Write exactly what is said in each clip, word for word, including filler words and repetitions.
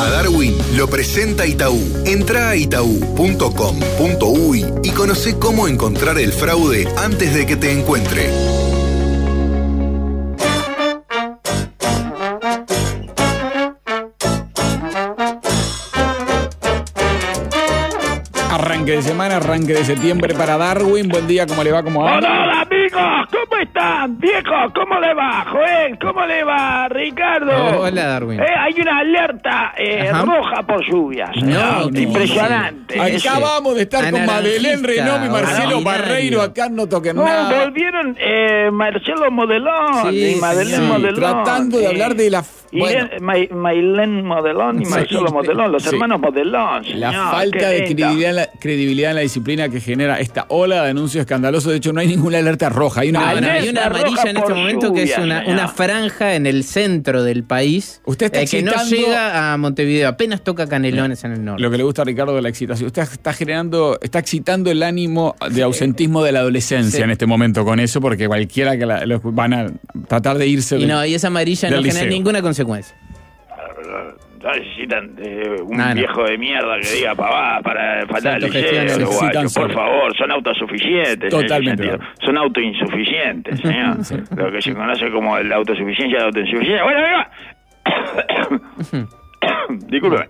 A Darwin lo presenta Itaú. Entra a itaú punto com punto uy y conoce cómo encontrar el fraude antes de que te encuentre. Arranque de semana, arranque de septiembre para Darwin. Buen día, ¿cómo le va? ¿Cómo va? Hola, amigos, ¿cómo están? Viejos, ¿cómo le va? Joel, ¿cómo le va? Ricardo. Oh, hola, Darwin. Eh, hay una alerta eh, roja por lluvias. No, eh, impresionante. Sí. Acabamos de estar con Madeleine Renaud y Marcelo ordinario. Barreiro. Acá no toquen No, nada. volvieron eh, Marcelo Modelón Sí, y Madeleine sí, Modelón. Tratando de eh, hablar de la... Bueno, Irene- Ma- Maylene Modelón y Sí. Marcelo Modelón, los Sí. hermanos Modelón. la señor, falta qué de lindo. credibilidad en, la, credibilidad en la disciplina que genera esta ola de anuncios escandalosos. De hecho, no hay ninguna alerta roja. Hay una... No, no, Alerta hay una roja amarilla en este por momento que es lluvia, una, señor. una franja en el centro del país Usted está eh, que no excitando- llega a Montevideo, apenas toca Canelones en el norte. Lo que le gusta a Ricardo de la excitación. Usted está generando, está excitando el ánimo de ausentismo de la adolescencia Sí. en este momento con eso, porque cualquiera que la, los van a tratar de irse. Y del- no, y esa amarilla no del genera liceo. ninguna consecuencia. No necesitan eh, un No, no. viejo de mierda que diga pavá para faltar al autogestión, liceo, necesitan uruguayos, por solo. favor, son autosuficientes. Totalmente. En ese sentido. Son autoinsuficientes, señor. Lo que se conoce como la autosuficiencia de la autoinsuficiencia. Bueno, venga. Discúlpeme.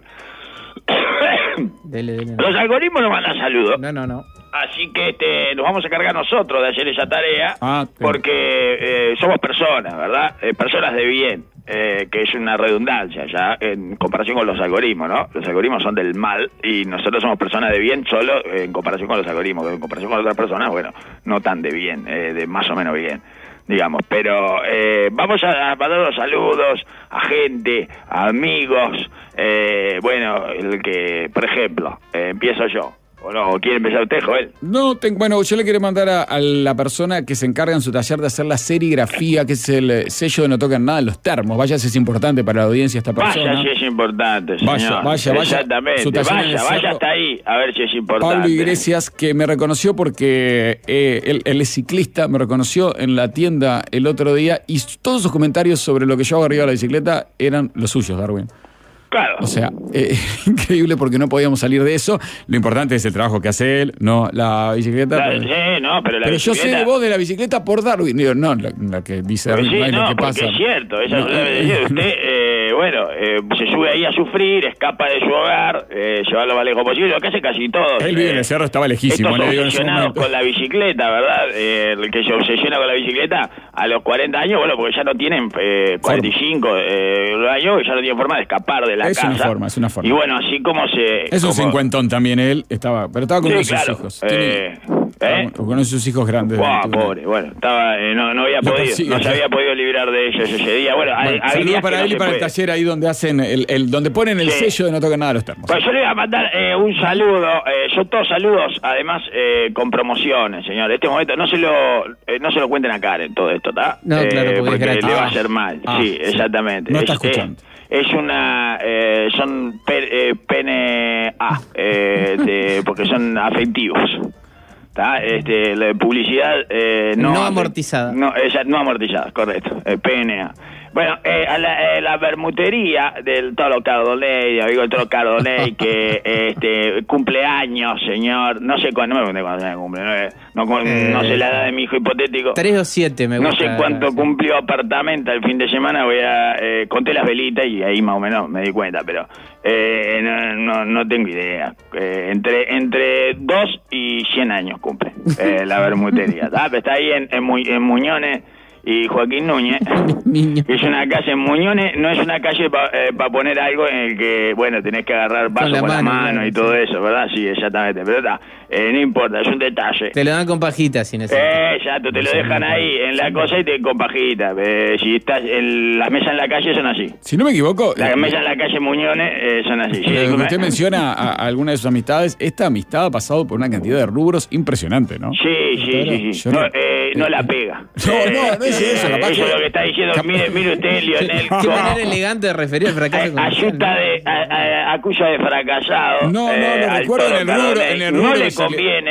Dele, dele. Los algoritmos nos mandan saludos. No, no, no. Así que este, nos vamos a cargar nosotros de hacer esa tarea, Ah, sí. porque eh, somos personas, ¿verdad? Eh, personas de bien, eh, que es una redundancia ya en comparación con los algoritmos, ¿no? Los algoritmos son del mal y nosotros somos personas de bien solo eh, en comparación con los algoritmos, que en comparación con otras personas, bueno, no tan de bien, eh, de más o menos bien, digamos. Pero eh, vamos a, a mandar los saludos a gente, a amigos, eh, bueno, el que, por ejemplo, eh, empiezo yo. ¿O no? ¿O quiere empezar usted, Joel? No, te- bueno, yo le quiero mandar a, a la persona que se encarga en su taller de hacer la serigrafía, que es el eh, sello de No Tocan Nada en los termos. Vaya si es importante para la audiencia esta persona. Vaya si es importante, señor. Vaya, vaya, vaya. Exactamente. Su taller en el Vaya, vaya cerro. hasta ahí, a ver si es importante. Pablo Iglesias, que me reconoció porque eh, él, él es ciclista, me reconoció en la tienda el otro día y todos sus comentarios sobre lo que yo hago arriba de la bicicleta eran los suyos, Darwin. Claro. O sea, eh, increíble porque no podíamos salir de eso. Lo importante es el trabajo que hace él, no la bicicleta. La- pero sí, no, pero la pero yo sé bicicleta- de vos de la bicicleta por Darwin. Digo, no, la, la que dice Pues Darwin, sí, no es no, lo que porque pasa. es cierto, esa No, es la eh, Usted, eh, bueno, eh, se sube ahí a sufrir, escapa de su hogar, eh, llevarlo más lejos posible, lo que hace casi todos. Él vive en el cerro, estaba lejísimo. Estos le digo en ese obsesionados momento. con la bicicleta, ¿verdad? Eh, el que se obsesiona con la bicicleta a los cuarenta años, bueno, porque ya no tienen eh, cuarenta y cinco eh, años, ya no tienen forma de escapar de la Es casa. una forma, es una forma. Y bueno, así como se... Es un como- cincuentón también él, estaba, pero estaba con Sí, uno de sus claro. hijos. Eh, Tiene- ¿eh? Con uno de sus hijos grandes. Buah, Tuve- pobre, bueno, estaba, eh, no, no había Lo podido, persigue, no se ya. había podido librar de ellos ese día. Bueno, hay, Bueno, hay saludo días para que no él y se para el puede. taller ahí donde hacen el, el donde ponen el Sí. sello de No Tocan Nada a los termos. Pues yo le voy a mandar eh, un saludo, eh, son todos saludos, además eh, con promociones, señor. En este momento no se lo eh, no se lo cuenten a Karen todo esto, ¿está? No, claro, porque es gratis. le va a Ah. hacer mal. Ah, sí, sí. exactamente. No es, está escuchando. Es, es una, eh, son pe- eh, pene A, eh, de- porque son afectivos. ¿Está? Este, la publicidad eh, no, No amortizada. No, esa- no amortizada, correcto. Eh, P N A. Bueno, eh, a la, eh, la bermutería del Toro Cardoney, amigo del Toro Cardoney, que este, cumpleaños, señor. No sé cuándo, no me pregunté cuándo se cumple. No, no, cu- Eh, no sé la edad de mi hijo hipotético. Tres o siete me No gusta. sé cuánto cumplió apartamento el fin de semana, voy a eh, conté las velitas y ahí más o menos me di cuenta, pero eh, no, no, no tengo idea. Eh, entre entre dos y cien años cumple eh, la bermutería. ¿Tá? Está ahí en, en, Mu- en Muñones y Joaquín Núñez. Niño. Es una calle en Muñones, no es una calle para eh, pa poner algo en el que, bueno, tenés que agarrar vaso Con la con la mano, mano claro, y todo sí. eso, ¿verdad? Sí, exactamente, pero está, eh, no importa, es un detalle. Te lo dan con pajitas sin eso. Eh, exacto, te lo dejan ahí en la cosa y te con pajita. Eh, si estás en las mesas en la calle son así. Si no me equivoco, Las eh, mesas en la calle Muñones eh, son así. Sí, lo que disculpe. usted menciona a, a alguna de sus amistades, esta amistad ha pasado por una cantidad de rubros impresionante, ¿no? Sí, sí, sí, sí. Yo No, no- eh, no la pega. No, no, no es eso, capaz Eso que- es lo que está diciendo. cap- Mire, mire usted, Lionel. Qué cómo- manera elegante de referir al fracaso Eh, comercial, ayuda ¿no? de, a- a- acusa de fracasado. No, no, eh, lo al recuerdo Toro en el rubro- Cardoney. en el No rubro le que se le- conviene, es una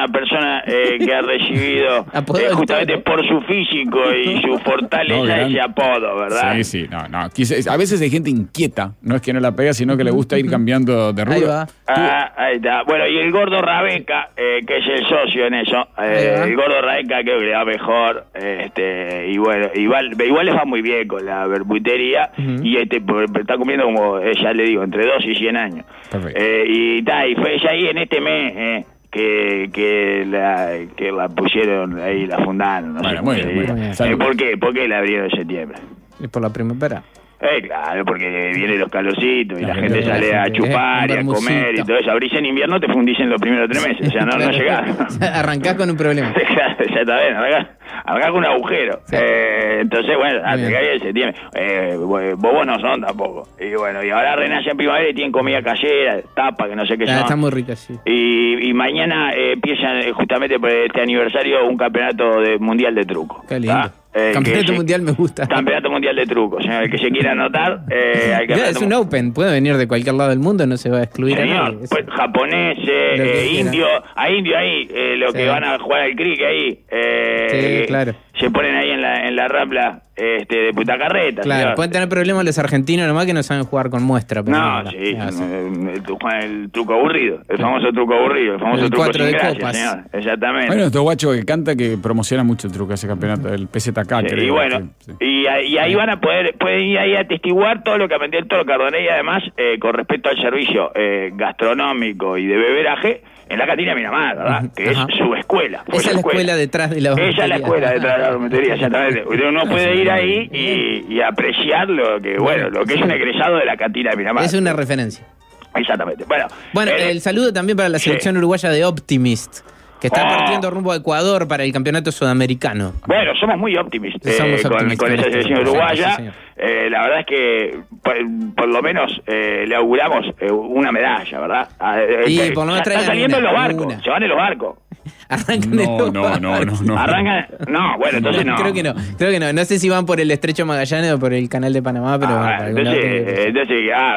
una persona eh, que ha recibido eh, justamente por su físico y su fortaleza no, ese apodo, ¿verdad? Sí, sí, no, no. Quise, a veces hay gente inquieta, no es que no la pega, sino que le gusta ir cambiando de rubro. Ahí va. Ah, ahí está. Bueno, y el gordo Rabeca, eh, que es el socio en eso, eh, el gordo Rabeca creo que le va mejor, este, y bueno, igual, igual les va muy bien con la berbutería, uh-huh. y este está cumpliendo como, eh, ya le digo, entre dos y cien años. Eh, y ta, y fue ella ahí en este mes, eh, que que la que la pusieron ahí, la fundaron, no bueno, sé muy bien, muy bien. Eh, ¿Por qué? ¿Por qué la abrieron en septiembre? Es por la primavera. Eh, claro, porque vienen los calorcitos y la, la gente, gente sale a chupar eh, y a comer y todo eso. Abrís en invierno, te fundís en los primeros tres meses, o sea, no, no llegás. Arrancás con un problema. Ya está bien, arrancás, arrancás con un agujero. Sí. Eh, entonces, bueno, hasta que ahí se tiene. Eh, bobos no son tampoco. Y bueno, y ahora renace en primavera y tienen comida callera, tapa, que no sé qué ah, son. Está muy rica, sí. Y, y mañana eh, empiezan eh, justamente por este aniversario un campeonato de mundial de truco. Qué lindo. ¿Tá? Eh, campeonato mundial me gusta. Campeonato mundial de trucos. El que se quiera anotar. Eh, hay ya, es un open. Puede venir de cualquier lado del mundo, no se va a excluir. Señor, a nadie. Pues, japonés, eh, indio. A indio ahí, eh, los sí. que van a jugar al cricket ahí. Eh, sí, claro. Se ponen ahí en la, en la rambla este, de Putacarreta. Claro, señor. Pueden tener problemas los argentinos nomás que no saben jugar con muestra. Pero no, no sí, no, sí. El, el, el truco aburrido. El famoso truco aburrido. El famoso el truco sin de gracia, copas. señor. Exactamente. Bueno, nuestro guacho que canta que promociona mucho el truco, ese campeonato, el P Z K. Sí, creo, y bueno, sí. y, y ahí van a poder, pueden ir ahí a atestiguar todo lo que aprendió el Toro Cardonell, y además, eh, con respecto al servicio eh, gastronómico y de beberaje, en la cantina de Miramar, ¿verdad? Que Ajá. es su escuela. Esa es la escuela. escuela detrás de la dormitoría. Esa es la escuela detrás de la dormitoría, exactamente. Uno puede ir ahí y, y apreciar lo que, bueno, lo que es un egresado de la cantina de Miramar. Es una referencia. Exactamente. Bueno, bueno eh, el saludo también para la selección sí. uruguaya de Optimist, que está oh. partiendo rumbo a Ecuador para el campeonato sudamericano. Bueno, somos muy optimistas eh, somos con, optimistas con esa selección sí, uruguaya. sí, eh, la verdad es que por, por lo menos eh, le auguramos eh, una medalla, ¿verdad? Y eh, por lo menos están saliendo una, en los barcos, una. se van en los barcos. Arrancan no, no, no, no, no. Arrancan, no, bueno, entonces no. Creo que no, creo que no. No sé si van por el Estrecho Magallanes o por el Canal de Panamá, pero ah, bueno, entonces, eh, entonces, ah,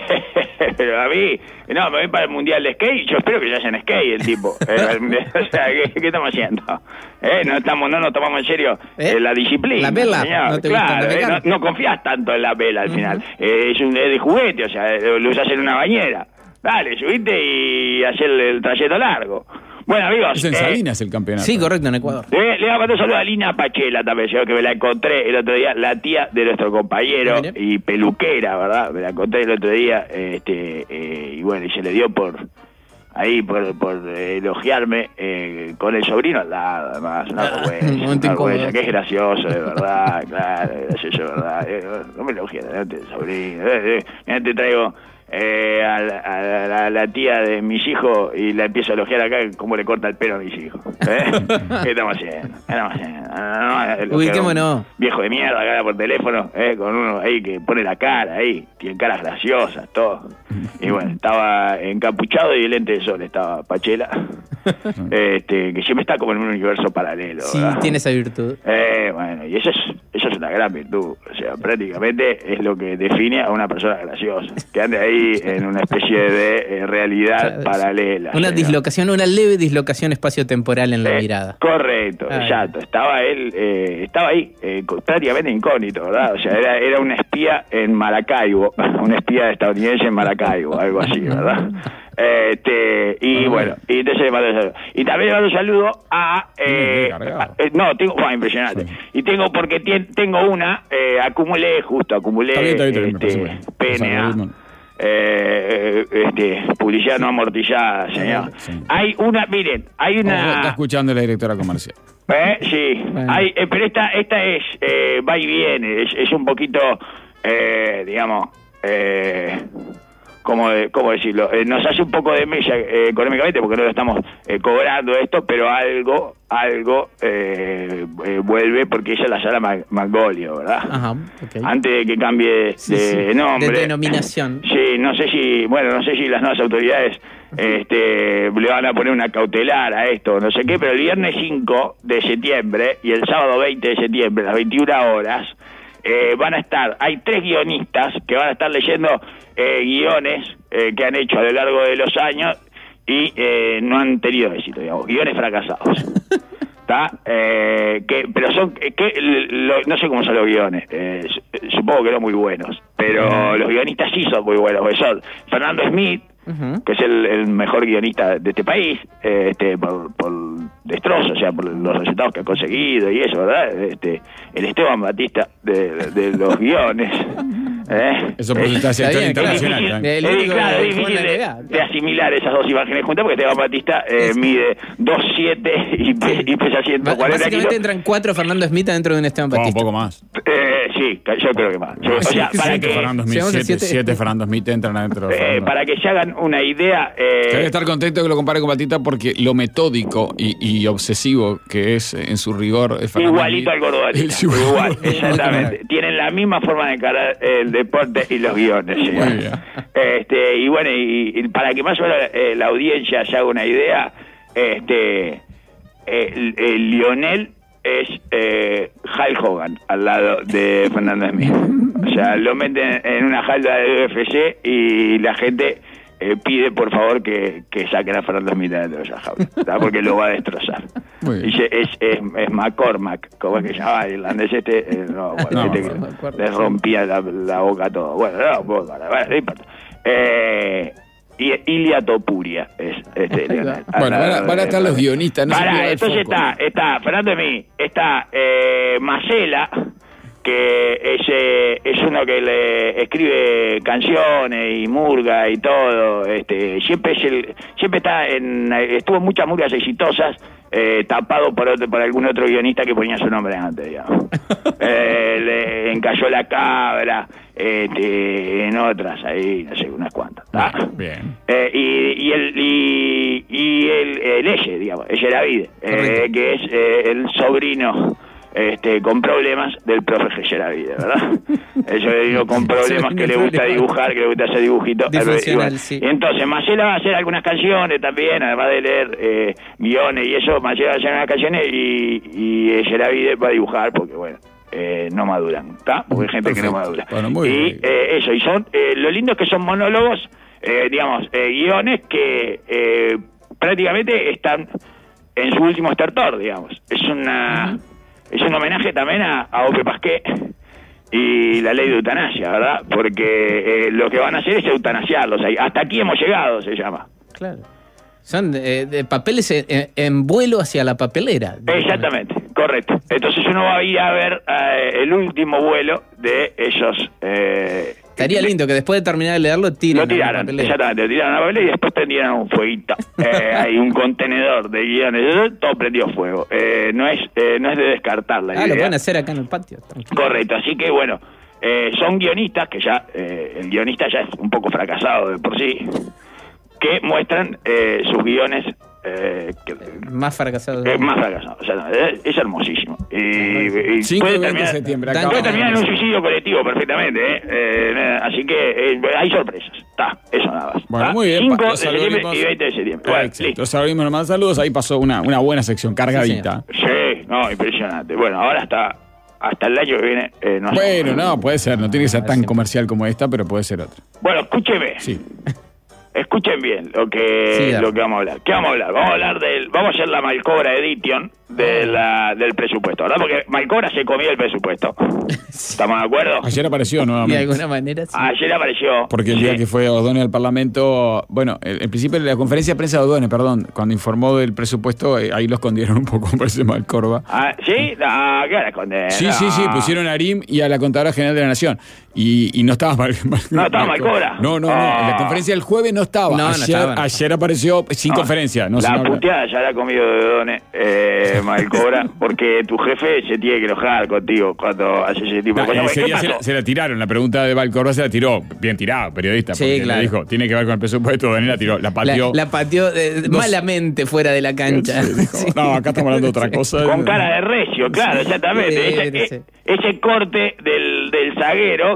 pero a mí, no, me voy para el Mundial de Skate, yo espero que ya haya en skate el tipo. eh, o sea, ¿qué, ¿qué estamos haciendo? Eh, no estamos, no nos tomamos en serio eh, la disciplina. La vela, señor. no te claro, eh, no, no confías tanto en la vela al uh-huh. final. Eh, es, un, es de juguete, o sea, lo usas en una bañera. Dale, subiste y hacer el, el trayecto largo. Bueno, amigos. Es en Salinas eh, el campeonato. Sí, correcto, en Ecuador. Eh, le voy a mandar un saludo a Lina Pachela también, yo que me la encontré el otro día, la tía de nuestro compañero Mire. y peluquera, ¿verdad? Me la encontré el otro día, este eh, y bueno, y se le dio por ahí, por, por eh, elogiarme eh, con el sobrino al lado, además, una vergüenza, una vergüenza, que es gracioso, de verdad, claro, es gracioso, de verdad. Eh, no me elogies delante del sobrino. Eh, eh, mira, te traigo... Eh, a, la, a, la, a la tía de mis hijos y la empiezo a elogiar acá cómo le corta el pelo a mis hijos. ¿Eh? ¿Qué estamos haciendo? ¿Qué estamos haciendo? No, no, Uy, qué bueno. Viejo de mierda acá por teléfono, ¿eh? Con uno ahí que pone la cara ahí, tiene caras graciosas, todo. Y bueno, estaba encapuchado y el lente de sol, estaba Pachela. Este, que siempre está como en un universo paralelo. Sí, ¿verdad? Tiene esa virtud. Eh, bueno, y eso es, eso es una gran virtud. O sea, prácticamente es lo que define a una persona graciosa. Que ande ahí en una especie de eh, realidad o sea, paralela. Una ¿no? dislocación, una leve dislocación espaciotemporal en la eh, mirada. Correcto, Ay. exacto. Estaba él, eh, estaba ahí, eh, prácticamente incógnito, ¿verdad? O sea, era, era un espía en Maracaibo, un espía estadounidense en Maracaibo, algo así, ¿verdad? Este, y bueno, y entonces le mando un saludo. Y también le mando un saludo a eh, eh, no, tengo, bueno, impresionante. Sí. Y tengo, porque t- tengo una, eh, acumulé, justo acumulé está bien, está bien, este, P N A. Eh, este, publicidad no amortizada, señor. Sí. Hay una, miren, hay una. Oh, está escuchando la directora comercial. ¿Eh? Sí, bueno. hay, eh, pero esta, esta es, eh, va y viene, es, es un poquito, eh, digamos, eh, ¿Cómo, cómo decirlo? Eh, nos hace un poco de mella eh, económicamente porque no lo estamos eh, cobrando esto, pero algo, algo eh, eh, vuelve porque ella es la sala Mag- Magolio, ¿verdad? Ajá, okay. Antes de que cambie sí, de sí. nombre. De denominación. Sí, no sé si, bueno, no sé si las nuevas autoridades este, le van a poner una cautelar a esto, no sé qué, pero el viernes cinco de septiembre y el sábado veinte de septiembre, a las veintiuna horas, Eh, van a estar, hay tres guionistas que van a estar leyendo eh, guiones eh, que han hecho a lo largo de los años y eh, no han tenido éxito, digamos, guiones fracasados. ¿Está? Eh, que, pero son, que, lo, no sé cómo son los guiones, eh, supongo que no muy buenos, pero los guionistas sí son muy buenos, porque son Fernando Smith, uh-huh. que es el, el mejor guionista de este país, eh, este por, por destrozo, o sea, por los resultados que ha conseguido y eso, ¿verdad? Este, el Esteban Batista de, de, de los guiones. ¿eh? Eso por está bien, internacional. Es difícil, es, claro, es difícil de, de asimilar esas dos imágenes juntas, porque Esteban Batista eh, es, mide dos siete y, pe, y pesa ciento cuarenta kilos. Básicamente entran cuatro Fernando Smith dentro de un Esteban Batista. No, un poco más. Eh, sí, yo creo que más. Yo, o sea, sí, para sí, que Fernando Smith, siete, siete, siete Fernando Smith entran adentro. Eh, para que se hagan una idea... Eh, Debe estar contento que lo compare con Batista porque lo metódico y, y obsesivo que es en su rigor es Fernando igualito Smith. al Gordo Batista. Igual, exactamente. Tienen la misma forma de encarar el deporte y los guiones. Este, y bueno, y, y para que más o menos eh, la audiencia se haga una idea, este, eh, el Lionel es eh, Hulk Hogan al lado de Fernando Smith. O sea, lo meten en una jaula de U F C y la gente eh, pide por favor que, que saquen a Fernando Smith dentro de esa jaula, ¿tá? Porque lo va a destrozar. Dice, es, es, es McCormack, como es que se llama el irlandés este, eh, no, bueno, no, este no, que le rompía la, la boca a todo. Bueno, no, bueno, bueno, no importa. Eh, y Ilia Topuria es este Leonel. Bueno, van a, van a estar los guionistas. No para, entonces está, está Fernando Smith, está eh, Macela, que es, eh, es uno que le escribe canciones y murga y todo, este, siempre es el, siempre está en, estuvo en muchas murgas exitosas, eh, tapado por otro, por algún otro guionista que ponía su nombre antes, digamos. eh, le encalló la cabra, este, en otras ahí, no sé, unas cuantas. ¿tá? Bien. Eh, y, y el y, y el, el Eye, digamos, Eye David, eh, que es eh, el sobrino este con problemas del profe Geyeravide, ¿verdad? Yo le digo con problemas que le gusta dibujar, que le gusta hacer dibujitos. Y, bueno, sí. y entonces Macela va a hacer algunas canciones también, además de leer eh, guiones y eso, Macela va a hacer unas canciones y, y Geyeravide va a dibujar porque, bueno, eh, no maduran, ¿está? Porque hay gente Perfecto. que no madura. Bueno, muy y bien. Eh, eso, y son, eh, lo lindo es que son monólogos, eh, digamos, eh, guiones que eh, prácticamente están en su último estertor, digamos. Es una... Uh-huh. Es un homenaje también a, a Ope Pasqué y la ley de eutanasia, ¿verdad? Porque eh, lo que van a hacer es eutanasiarlos. Hasta aquí hemos llegado, se llama. Claro. Son eh, de papeles en, en vuelo hacia la papelera. Exactamente, correcto. Entonces uno va a ir a ver eh, el último vuelo de esos... Eh, Estaría lindo que después de terminar de leerlo tiren. Lo tiraran, exactamente, lo tiraron a la papelera y después prendieran un fueguito. Eh, hay un contenedor de guiones, todo prendió fuego. Eh, no es eh, no es de descartar la ah, idea. lo pueden hacer acá en el patio. Tranquilo. Correcto, así que bueno, eh, son guionistas que ya, eh, el guionista ya es un poco fracasado de por sí, que muestran eh, sus guiones eh, que, más fracasados. Eh, más fracasados, o sea, es, es hermosísimo. Y, y cinco puede y veinte terminar, de septiembre. puede terminar en un suicidio colectivo perfectamente, ¿eh? Eh, así que eh, hay sorpresas. Está, eso nada más. Bueno, ¿tá? muy bien. cinco Los de septiembre algoritmos- y veinte de septiembre. Bueno, Éxito. listo. Los algoritmos nomás saludos. Ahí pasó una, una buena sección, cargadita. Sí, no, impresionante. Bueno, ahora hasta, hasta el año que viene. Eh, no sé. Bueno, no, puede ser. No tiene que ser tan comercial como esta, pero puede ser otra. Bueno, escúcheme. Sí. Escuchen bien lo que Sí, lo que vamos a hablar. ¿Qué vamos a hablar? Vamos a hablar del, vamos a hacer la Malcobra Edition de la, del presupuesto, ¿verdad? Porque Malcobra se comió el presupuesto. ¿Estamos de acuerdo? Ayer apareció De nuevamente. alguna manera, sí. Ayer apareció. Porque el día Sí. que fue O'Donnell al Parlamento, bueno, en principio de la conferencia de prensa de O'Donnell, perdón, cuando informó del presupuesto, eh, ahí lo escondieron un poco, me parece Malcorba. Ah, ¿sí? No, ¿qué era condena? Sí, sí, sí, pusieron a Arim y a la contadora general de la Nación. Y, y no estaba mal, mal- No estaba Malcobra. No, no, no. Ah. En la conferencia del jueves no estaba. No, no ayer, estaba, no. ayer apareció sin No, conferencia. No, la sin hablar. puteada ya la ha comido de Done, eh, Malcobra, porque tu jefe se tiene que enojar contigo cuando haces ese tipo de No, cosas. ese ¿Qué día se pasó? la, se la tiraron. La pregunta de Valcorba se la tiró. Bien tirado, periodista. Sí, porque claro. le dijo, tiene que ver con el presupuesto. O'Donnell la tiró, la La, pateó. la pateó eh, No malamente fuera de la cancha. Sí, dijo, Sí. no, acá estamos hablando de otra cosa. Con cara de recio, claro, exactamente. Sí, ese, sí, sí. ese corte del, del zaguero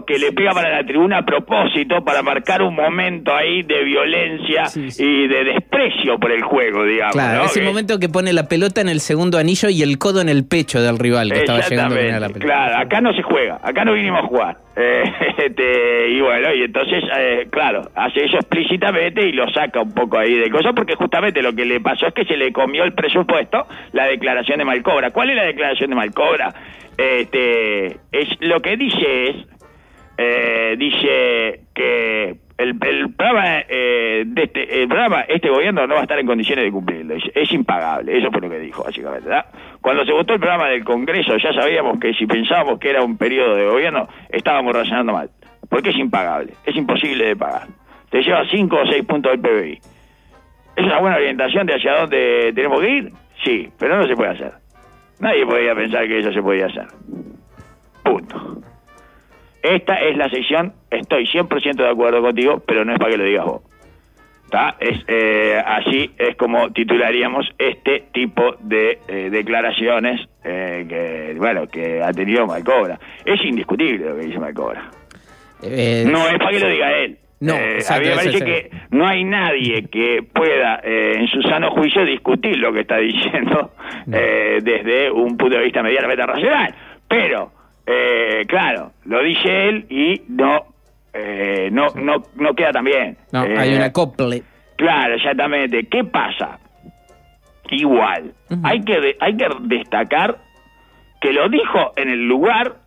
que le pega para la tribuna a propósito, para marcar un momento ahí de violencia sí, sí. y de desprecio por el juego, digamos. Claro, ¿no? ese que... momento que pone la pelota en el segundo anillo y el codo en el pecho del rival que estaba llegando a la pelota. Claro, acá no se juega, acá no vinimos a jugar. Eh, este, y bueno, y entonces, eh, claro, hace eso explícitamente y lo saca un poco ahí de cosas, porque justamente lo que le pasó es que se le comió el presupuesto la declaración de Malcobra. ¿Cuál es la declaración de Malcobra? Este, es lo que dice es, eh, dice que el, el programa eh, de este, el programa, este gobierno no va a estar en condiciones de cumplirlo, es, es impagable, eso fue lo que dijo básicamente, ¿verdad? Cuando se votó el programa del Congreso ya sabíamos que si pensábamos que era un periodo de gobierno estábamos razonando mal, porque es impagable, es imposible de pagar, te lleva cinco o seis puntos del P B I. ¿Es una buena orientación de hacia dónde tenemos que ir? Sí, pero no se puede hacer. Nadie podía pensar que eso se podía hacer. Punto. Esta es la sección, estoy cien por ciento de acuerdo contigo, pero no es para que lo digas vos. ¿Está? Es, eh, así es como titularíamos este tipo de eh, declaraciones eh, que, bueno, que ha tenido Malcobra. Es indiscutible lo que dice Malcobra. Eh, no es para que lo diga él. No, eh, a mí me parece que no hay nadie que pueda eh, en su sano juicio discutir lo que está diciendo no. eh, desde un punto de vista medianamente racional, pero eh, claro, lo dice él y no eh, no, no no queda tan bien. No, eh, hay un acople. Claro, exactamente. ¿Qué pasa? Igual, uh-huh. hay que de, hay que destacar que lo dijo en el lugar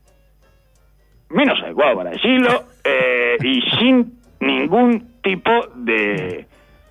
menos adecuado para decirlo, eh, y sin ningún tipo de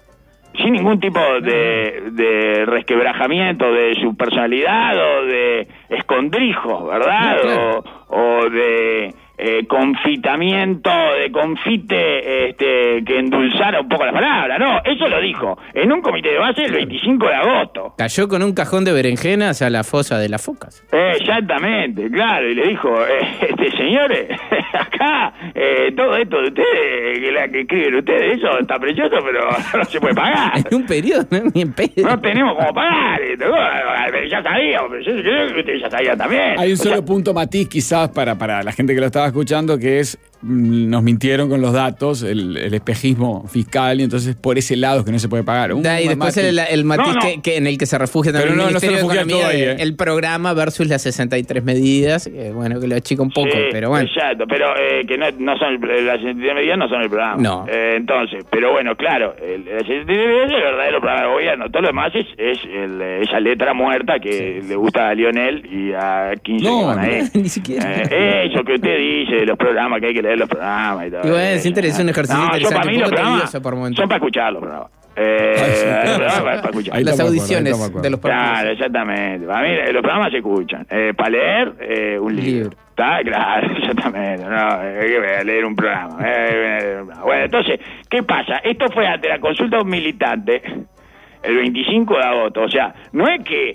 sin ningún tipo de, de resquebrajamiento de su personalidad o de escondrijos, ¿verdad? No, claro. o, o de eh, confitamiento, de confite este, que endulzara un poco las palabras. No, eso lo dijo en un comité de base el veinticinco de agosto. Cayó con un cajón de berenjenas a la fosa de las focas. Eh, exactamente, claro, y le dijo, eh, este señores, acá, eh, todo esto de ustedes, que la que escriben ustedes, eso está precioso, pero no se puede pagar. En un periodo, no, ni en pedo. No tenemos cómo pagar, pero ya sabíamos, pero yo creo que ustedes ya sabían también. Hay un solo o sea, punto matiz quizás para, para la gente que lo estaba escuchando, que es, nos mintieron con los datos, el, el espejismo fiscal, y entonces por ese lado es que no se puede pagar. Un da, y después matiz. el, el matiz no, no. Que, que en el que se refugia también Pero el no, Ministerio no se de Economía, ahí, ¿eh? el programa versus las sesenta y tres medidas, que, bueno, que lo achica un poco, sí, pero bueno. Exacto, pero eh, que no, no son el, las sesenta y tres medidas no son el programa. No. Eh, entonces, pero bueno, claro, el, las sesenta y tres medidas es el verdadero programa de gobierno. Todo lo demás es, es el, esa letra muerta que sí. le gusta a Lionel y a quince no, que van ahí. No, ni siquiera. Eh, eso que usted dice de los programas, que hay que leer los programas y todo. Y bueno, es interesante, un ejercicio no, interesante. Para mí los programas por son para escuchar los programas. Eh, Ay, sí, para, para escuchar. Las audiciones acuerdo, de los programas. Claro, exactamente. Para mí los programas se escuchan. Eh, para leer eh, un libro. libro. ¿Está? Claro, exactamente. No, hay que leer un programa. Eh, bueno, entonces, ¿qué pasa? Esto fue ante la consulta de un militante el veinticinco de agosto. O sea, no es que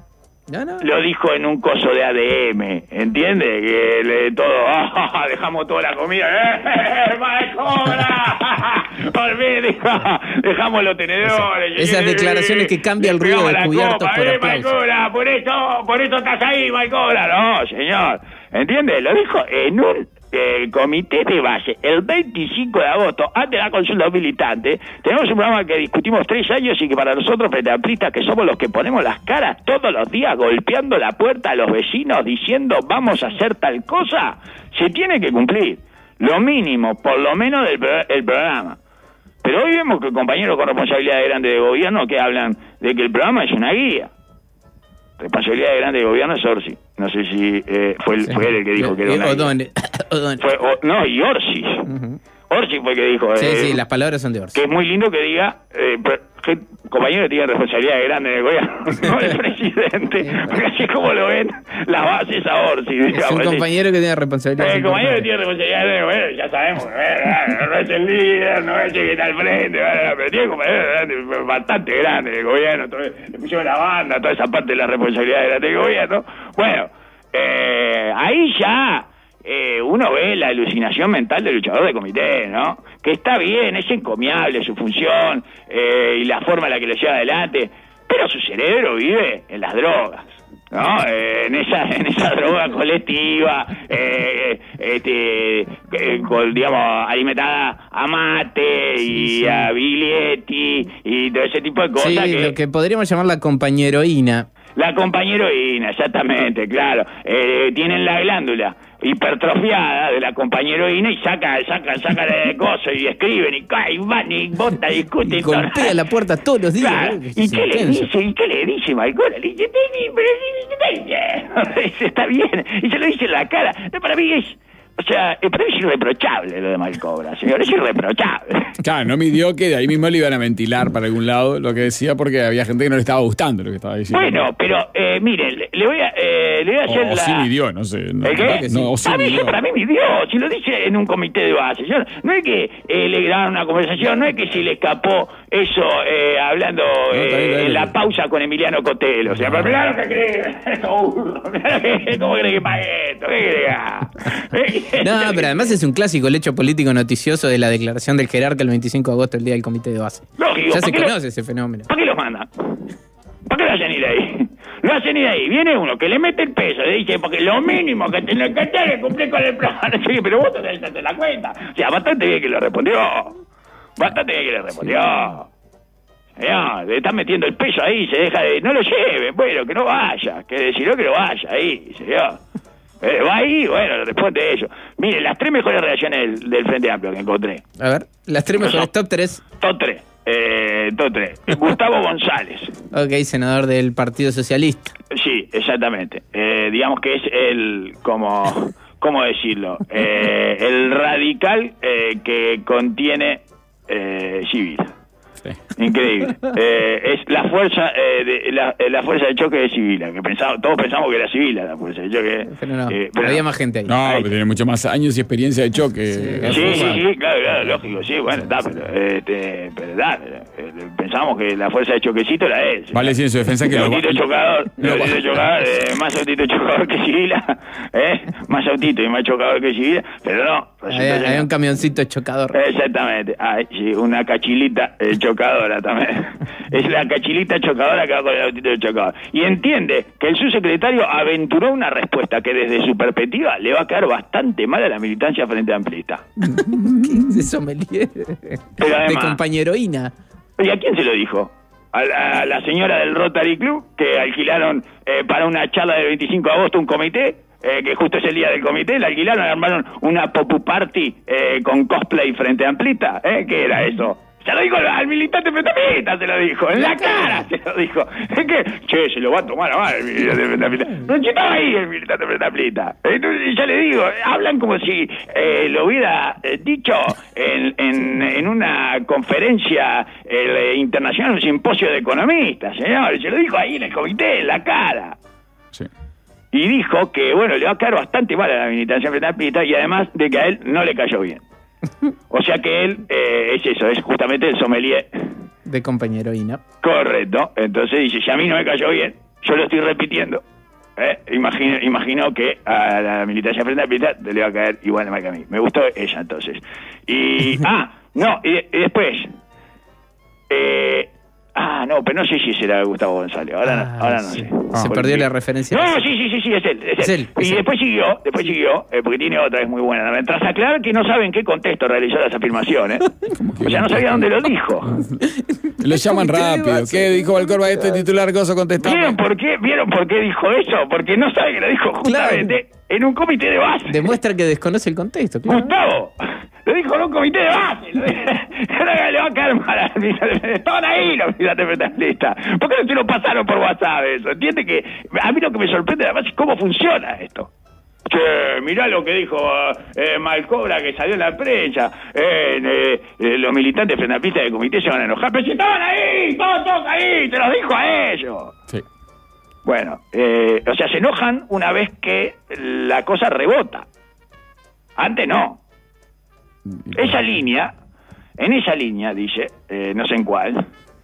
No, no. lo dijo en un coso de A D M, ¿entiendes? Que le, todo, oh, dejamos toda la comida, ¡eh, Malcobra! Olvidé, dijo, dejamos los tenedores. Esas, esas declaraciones que cambia el ruido de cubiertos por eh, aplausos. Malcobra, por eso, por eso estás ahí, Malcobra. No, señor, ¿entiendes? Lo dijo en un eh, comité de base el veinticinco de agosto, antes de la consulta militante. Tenemos un programa que discutimos tres años y que para nosotros, frente amplistas, que somos los que ponemos las caras todos los días golpeando la puerta a los vecinos diciendo vamos a hacer tal cosa, se tiene que cumplir lo mínimo, por lo menos del el programa. Pero hoy vemos que compañeros con responsabilidades grandes de gobierno que hablan de que el programa es una guía. Responsabilidad de grande de gobierno es Orsi. No sé si eh, fue, el, sí. fue él el que dijo que era una O'Donnell. Fue, o, no, y Orsi. Uh-huh. Orsi fue el que dijo. Sí, eh, sí, las palabras son de Orsi. Que es muy lindo que diga, eh, que compañeros tienen responsabilidad grande de gobierno, no el presidente. Porque así como lo ven, la base es a Orsi. Digamos, es un compañero que tiene responsabilidad. El compañero que tiene responsabilidad de gobierno, ya sabemos, eh, no es el líder, no es el que está al frente, pero tiene compañeros bastante grandes de gobierno. Entonces, le pusieron la banda, toda esa parte de la responsabilidad grande del gobierno. Bueno, eh, ahí ya eh, uno ve la alucinación mental del luchador de comité, ¿no? Que está bien, es encomiable su función eh, y la forma en la que lo lleva adelante, pero su cerebro vive en las drogas. ¿no? Eh, en esa en esa droga colectiva, eh, este, eh, con, digamos, alimentada a mate y sí, sí. a Biglietti y todo ese tipo de cosas. Sí, que, lo que podríamos llamar la compañeroína. La compañeroína, exactamente, claro. Eh, tienen la glándula hipertrofiada de la compañeroína y saca, saca, saca de cosas y escriben y caen y van y votan y discuten. Y golpea la puerta todos los días. Claro. ¿eh? ¿Y qué le dice? ¿Y qué le dice Malcora? Le dice, pero sí, está bien. Y se lo dice en la cara. Para mí es... O sea, para mí es irreprochable lo de Malcobra, señor, es irreprochable. Claro, no midió que de ahí mismo le iban a ventilar para algún lado lo que decía porque había gente que no le estaba gustando lo que estaba diciendo. Bueno, pero, eh, mire, le, le voy a eh, le voy a hacer o, o la... sí midió, no sé. No, ¿El qué? que no, o sí a mí, midió. para mí midió, si lo dice en un comité de base. Yo, no es que eh, le grabaron una conversación, no es que se le escapó eso eh, hablando No, eh, está bien, está bien. en la pausa con Emiliano Cotelo. O sea, pero mirá lo que cree, ¿cómo cree que pague esto? ¿Qué cree? No, pero además es un clásico el hecho político noticioso de la declaración del jerarca el veinticinco de agosto, el día del comité de base. Lógico, Ya se ¿por qué lo- conoce ese fenómeno. ¿Para qué los mandan? ¿Para qué lo hacen ir ahí? Lo hacen ir ahí. Viene uno que le mete el peso, le dice, porque lo mínimo que tenés que hacer es cumplir con el plan. Sí, pero vos tenés que hacerte la cuenta. O sea, bastante bien que le respondió. Bastante bien que le respondió. Señor, le están metiendo el peso ahí, se deja de... No lo lleven, bueno, que no vaya. Que decidió que no vaya ahí, señor. Eh, va ahí, bueno, responde eso. Mire, las tres mejores reacciones del, del Frente Amplio que encontré. A ver, las tres mejores Eso. top tres. Top tres. Eh, top tres. Gustavo González. Ok, senador del Partido Socialista. Sí, exactamente. Eh, digamos que es el, como, ¿cómo decirlo? Eh, el radical eh, que contiene eh, civil. Sí. Increíble. Eh, es la fuerza eh, de la, eh, la fuerza de choque de Sibila, que pensaba, todos pensamos que era Sibila la fuerza de choque. Pero no, eh, pero había no. más gente ahí. No, pero tiene mucho más años y experiencia de choque. Sí, Sí, sí, sí, claro, claro, lógico, sí, bueno, está, pero, este, pero da, eh, pensamos que la fuerza de choquecito era él. Vale decir en su defensa que el lo autito chocador, el autito chocador, eh, más autito chocador que Sibila, eh, más autito y más chocador que Sibila, pero no. Hay, hay un camioncito chocador. Exactamente, ah, sí, una cachilita eh, chocadora también. Es la cachilita chocadora que va con el autito chocador. Y entiende que el subsecretario aventuró una respuesta que desde su perspectiva le va a quedar bastante mal a la militancia frente amplista. ¿Qué es eso, Melier? Pero De además- compañeroína. ¿Y a quién se lo dijo? A la, a la señora del Rotary Club, que alquilaron eh, para una charla del veinticinco de agosto un comité, eh, que justo es el día del comité, la alquilaron, armaron una popu party eh, con cosplay frente amplista. ¿Eh? ¿Qué era eso? Se lo dijo al militante frente amplista, se lo dijo, en la cara se lo dijo. Es que, che, se lo va a tomar a mal el militante frente amplista. No estaba ahí el militante frente amplista. Entonces, ya le digo, hablan como si eh, lo hubiera eh, dicho en, en, en una conferencia eh, internacional, un simposio de economistas, señor. Se lo dijo ahí en el comité, en la cara. Sí. Y dijo que, bueno, le va a caer bastante mal a la militancia frente amplista y además de que a él no le cayó bien. O sea que él eh, es eso, es justamente el sommelier. De compañeroína. Correcto. Entonces dice, si a mí no me cayó bien, yo lo estoy repitiendo. ¿Eh? Imagino, imagino que a la militancia frente amplista le va a caer igual de mal que a mí. Me gustó ella entonces. Y, ah, no, y, y después... Eh, ah, no, pero no sé si será Gustavo González. Ahora, no, Ah, ahora no sí. sé. Se Porque- perdió la referencia. No, sí, sí, sí, sí, es él. Es, Es él. él, es y él. después siguió, después siguió, eh, porque tiene otra, es muy buena también. Tras aclarar que no sabe en qué contexto realizó las afirmaciones. O sea, no sabía dónde lo dijo. Lo llaman ¿Comité de rápido. base? ¿Qué dijo Valcorba? Este titular, cosa contestable. ¿Vieron por qué? ¿Vieron por qué dijo eso? Porque no sabe que lo dijo justamente en un comité de base. Demuestra que desconoce el contexto, claro. Gustavo, lo dijo en un comité de base. Lo dijo. Ahora le va a caer mal a la- estaban ahí los militares. ¿Por qué no se lo pasaron por WhatsApp eso? Entiende que a mí lo que me sorprende además es cómo funciona esto. Che, mirá lo que dijo eh, Malcobra que salió en la prensa. Eh, eh, eh, los militantes frente a pista del comité se van a enojar. Pero si estaban ahí, todos, todos ahí, se los dijo a ellos. Sí. Bueno, eh, o sea, se enojan una vez que la cosa rebota. Antes no. Esa línea, en esa línea, dice, eh, no sé en cuál,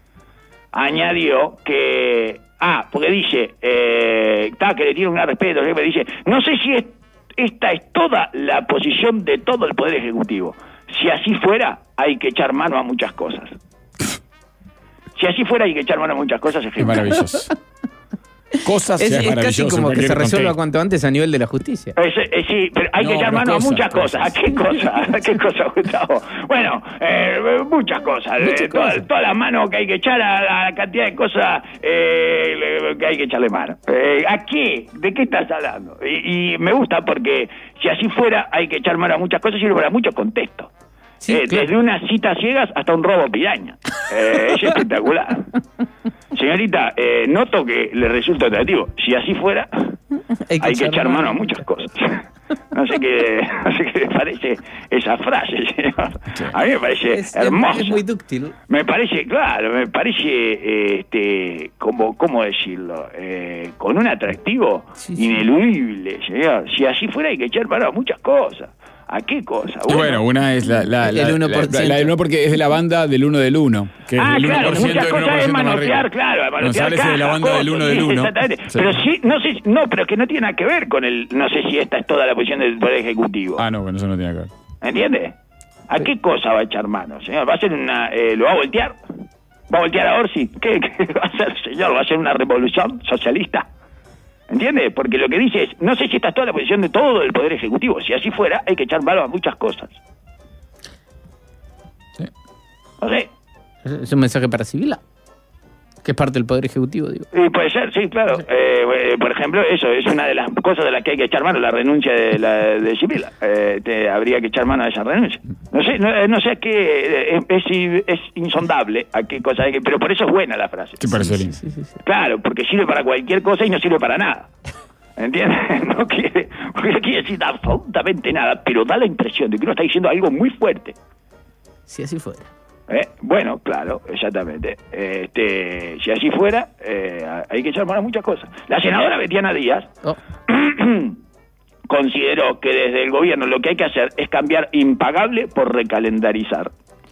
añadió que... Ah, porque dice, eh, está, que le tiene un gran respeto, me dice, no sé si es, esta es toda la posición de todo el Poder Ejecutivo. Si así fuera, hay que echar mano a muchas cosas. Si así fuera, hay que echar mano a muchas cosas. Qué maravilloso. cosas Es, ya es es casi maravilloso. como en que se cualquier resuelva contexto. cuanto antes a nivel de la justicia. Eh, eh, sí, pero hay No, que echar pero mano a cosas, muchas cosas. cosas. ¿A qué cosas? ¿A qué cosas, Gustavo? Bueno, eh, muchas cosas. Muchas eh, todas, cosas. todas las manos que hay que echar a, a la cantidad de cosas eh, le- que hay que echarle mano. Eh, ¿A qué? ¿De qué estás hablando? Y, y me gusta porque si así fuera hay que echar mano a muchas cosas y para muchos contextos. Sí, Eh, claro. Desde unas citas ciegas hasta un robo piraña. Eh, es espectacular. Señorita, eh, noto que le resulta atractivo. Si así fuera, hay que, echar mano a muchas cosas. No sé qué, no sé qué le parece esa frase, señor. A mí me parece Es, hermosa. es muy dúctil. Me parece, claro, me parece, eh, este, como, ¿cómo decirlo? Eh, con un atractivo Sí, sí. ineludible, señor. Si así fuera hay que echar mano a muchas cosas. ¿A qué cosa? Y bueno, una es la, la, El la, uno por la- la- ciento. la del uno porque es de la banda del uno del uno. Que Ah, es el claro, uno por ciento muchas del cosas uno por es ciento más manotear, rico. claro, manotear González es de la cajas, banda del cosas, uno del sí, uno. exactamente. Sí. Pero sí, no sé, no, pero que no tiene nada que ver con el, no sé si esta es toda la posición del Poder Ejecutivo. Ah, no, bueno, eso no tiene que ver. ¿Entiende? ¿A qué cosa va a echar mano, señor? ¿Va a ser una, eh, lo va a voltear? ¿Va a voltear a Orsi? ¿Qué, qué va a hacer, señor? ¿Va a ser una revolución socialista? ¿Entiende? Porque lo que dice es, no sé si esta es toda la posición de todo el Poder Ejecutivo. Si así fuera, hay que echar mano a muchas cosas. Sí. No sé. Es un mensaje para Sibila, que es parte del Poder Ejecutivo, digo. Y puede ser, sí, claro. Eh, eh, por ejemplo, eso es una de las cosas de las que hay que echar mano, la renuncia de la de Sibila. Eh, te- habría que echar mano a esa renuncia. No sé, no, eh, no sé a qué, eh, es, es insondable a qué cosa hay que, pero por eso es buena la frase. Sí, parece lindo. Sí, sí, sí. Claro, porque sirve para cualquier cosa y no sirve para nada. ¿Entiendes? No quiere, no quiere decir absolutamente nada, pero da la impresión de que uno está diciendo algo muy fuerte. Si así fuera. ¿Eh? Bueno, claro, exactamente. Este, si así fuera, eh, hay que echar mano a muchas cosas. La senadora Betiana Díaz Oh. consideró que desde el gobierno lo que hay que hacer es cambiar impagable por recalendarizar.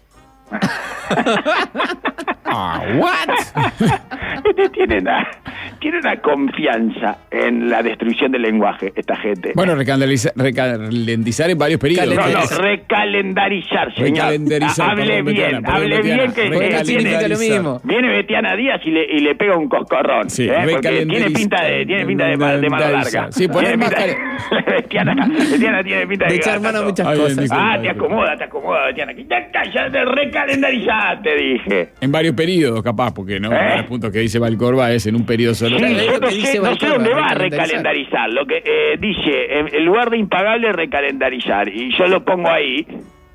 Ah, what? Este tiene una, tiene una confianza en la destrucción del lenguaje, esta gente. Bueno, recalendariza- recalendizar en varios periodos. No, no, Es- recalendarizar, señor. Recalendarizar, Hable perdón, bien, Betiana, perdón, hable Betiana. bien que Porque que significa viene, lo mismo. viene Betiana Díaz y le, y le pega un coscorrón. Sí, ¿eh? Porque tiene recalendariza- pinta de, tiene pinta de, ma- de mano larga. Sí, poner Tiene más pinta- Betiana, Betiana tiene pinta de, De echar gata, mano a todo. muchas Ay, cosas. disculpa, Ah, te disculpa. acomoda, te acomoda, Betiana. Ya cállate, recalendarizar, te dije. En varios periodos, capaz, porque no, ¿Eh? uno de los puntos que dice Valcorba es en un periodo solo. Sí, Claro, es yo lo no que sé, dice no sé Valcorba, dónde va a recalendarizar. recalendarizar. Lo que eh, dice, en, en lugar de impagable, recalendarizar. Y yo lo pongo ahí.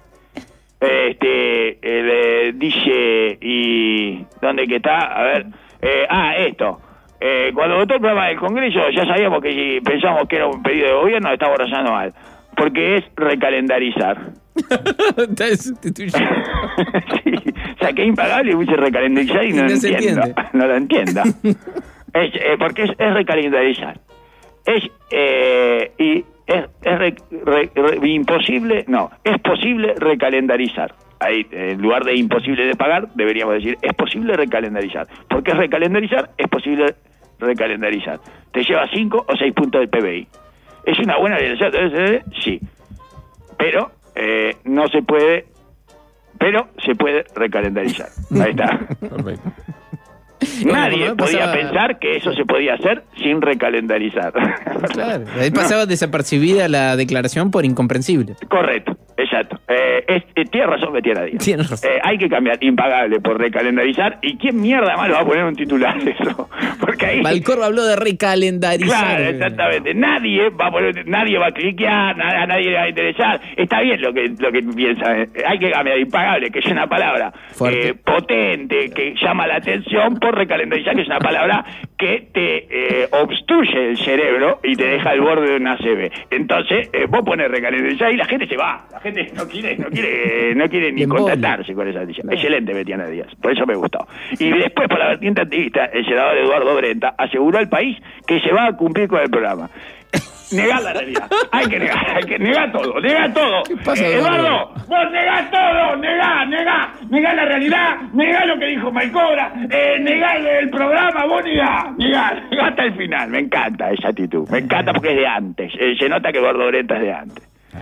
Este, eh, eh, dice, y ¿dónde que está? A ver. Eh, ah, esto. Eh, cuando votó el programa del Congreso, ya sabíamos que si pensamos que era un pedido de gobierno, estamos razonando mal. Porque es recalendarizar. Está sustituyendo. Sí, o sea, que es impagable y puse recalendarizar y Y no, no lo se entiendo. entiende. No lo entiendo. Es, eh, porque es, es recalendarizar. Es, eh, y es, es re- re- re- imposible, no, es posible recalendarizar. Ahí, en lugar de imposible de pagar, deberíamos decir, es posible recalendarizar. Porque es recalendarizar, es posible recalendarizar. Te lleva cinco o seis puntos del P B I. ¿Es una buena realización? Sí. Pero eh, no se puede, pero se puede recalendarizar. Ahí está. Perfecto. Nadie Bueno, podía pasaba- pensar que eso se podía hacer sin recalendarizar. Claro. Ahí pasaba desapercibida la declaración por incomprensible. Correcto, exacto. Eh, es, eh, tiene razón Betiana Díaz. Tiene razón. Eh, hay que cambiar impagable por recalendarizar. ¿Y quién mierda más lo va a poner un titular de eso? Porque ahí... Valcorba habló de recalendarizar. Claro, exactamente. Nadie va a poner, nadie va a cliquear, na- a nadie le va a interesar. Está bien lo que lo que piensa. eh. Hay que cambiar impagable, que es una palabra Fuerte. eh, potente, que llama la atención, por recalendarizar, que es una palabra que te eh, obstruye el cerebro y te deja al borde de una A C V. Entonces, eh, vos pones recalendarizar y la gente se va. La gente no quiere, no quiere, no quiere ni Le embola. contactarse con esa decisión. Excelente, Betiana Díaz. Por eso me gustó. Y después, por la vertiente activista, el senador Eduardo Brenta aseguró al país que se va a cumplir con el programa. Negar la realidad. Hay que negar, hay que negar todo, negar todo. ¿Qué pasa, Eh, Eduardo? Eduardo, vos negás todo, negá, negá, negá la realidad, negá lo que dijo Malcobra, eh, negá el, el programa, vos negá, negá, negá hasta el final. Me encanta esa actitud, me encanta porque es de antes. Eh, se nota que Eduardo Brenta es de antes.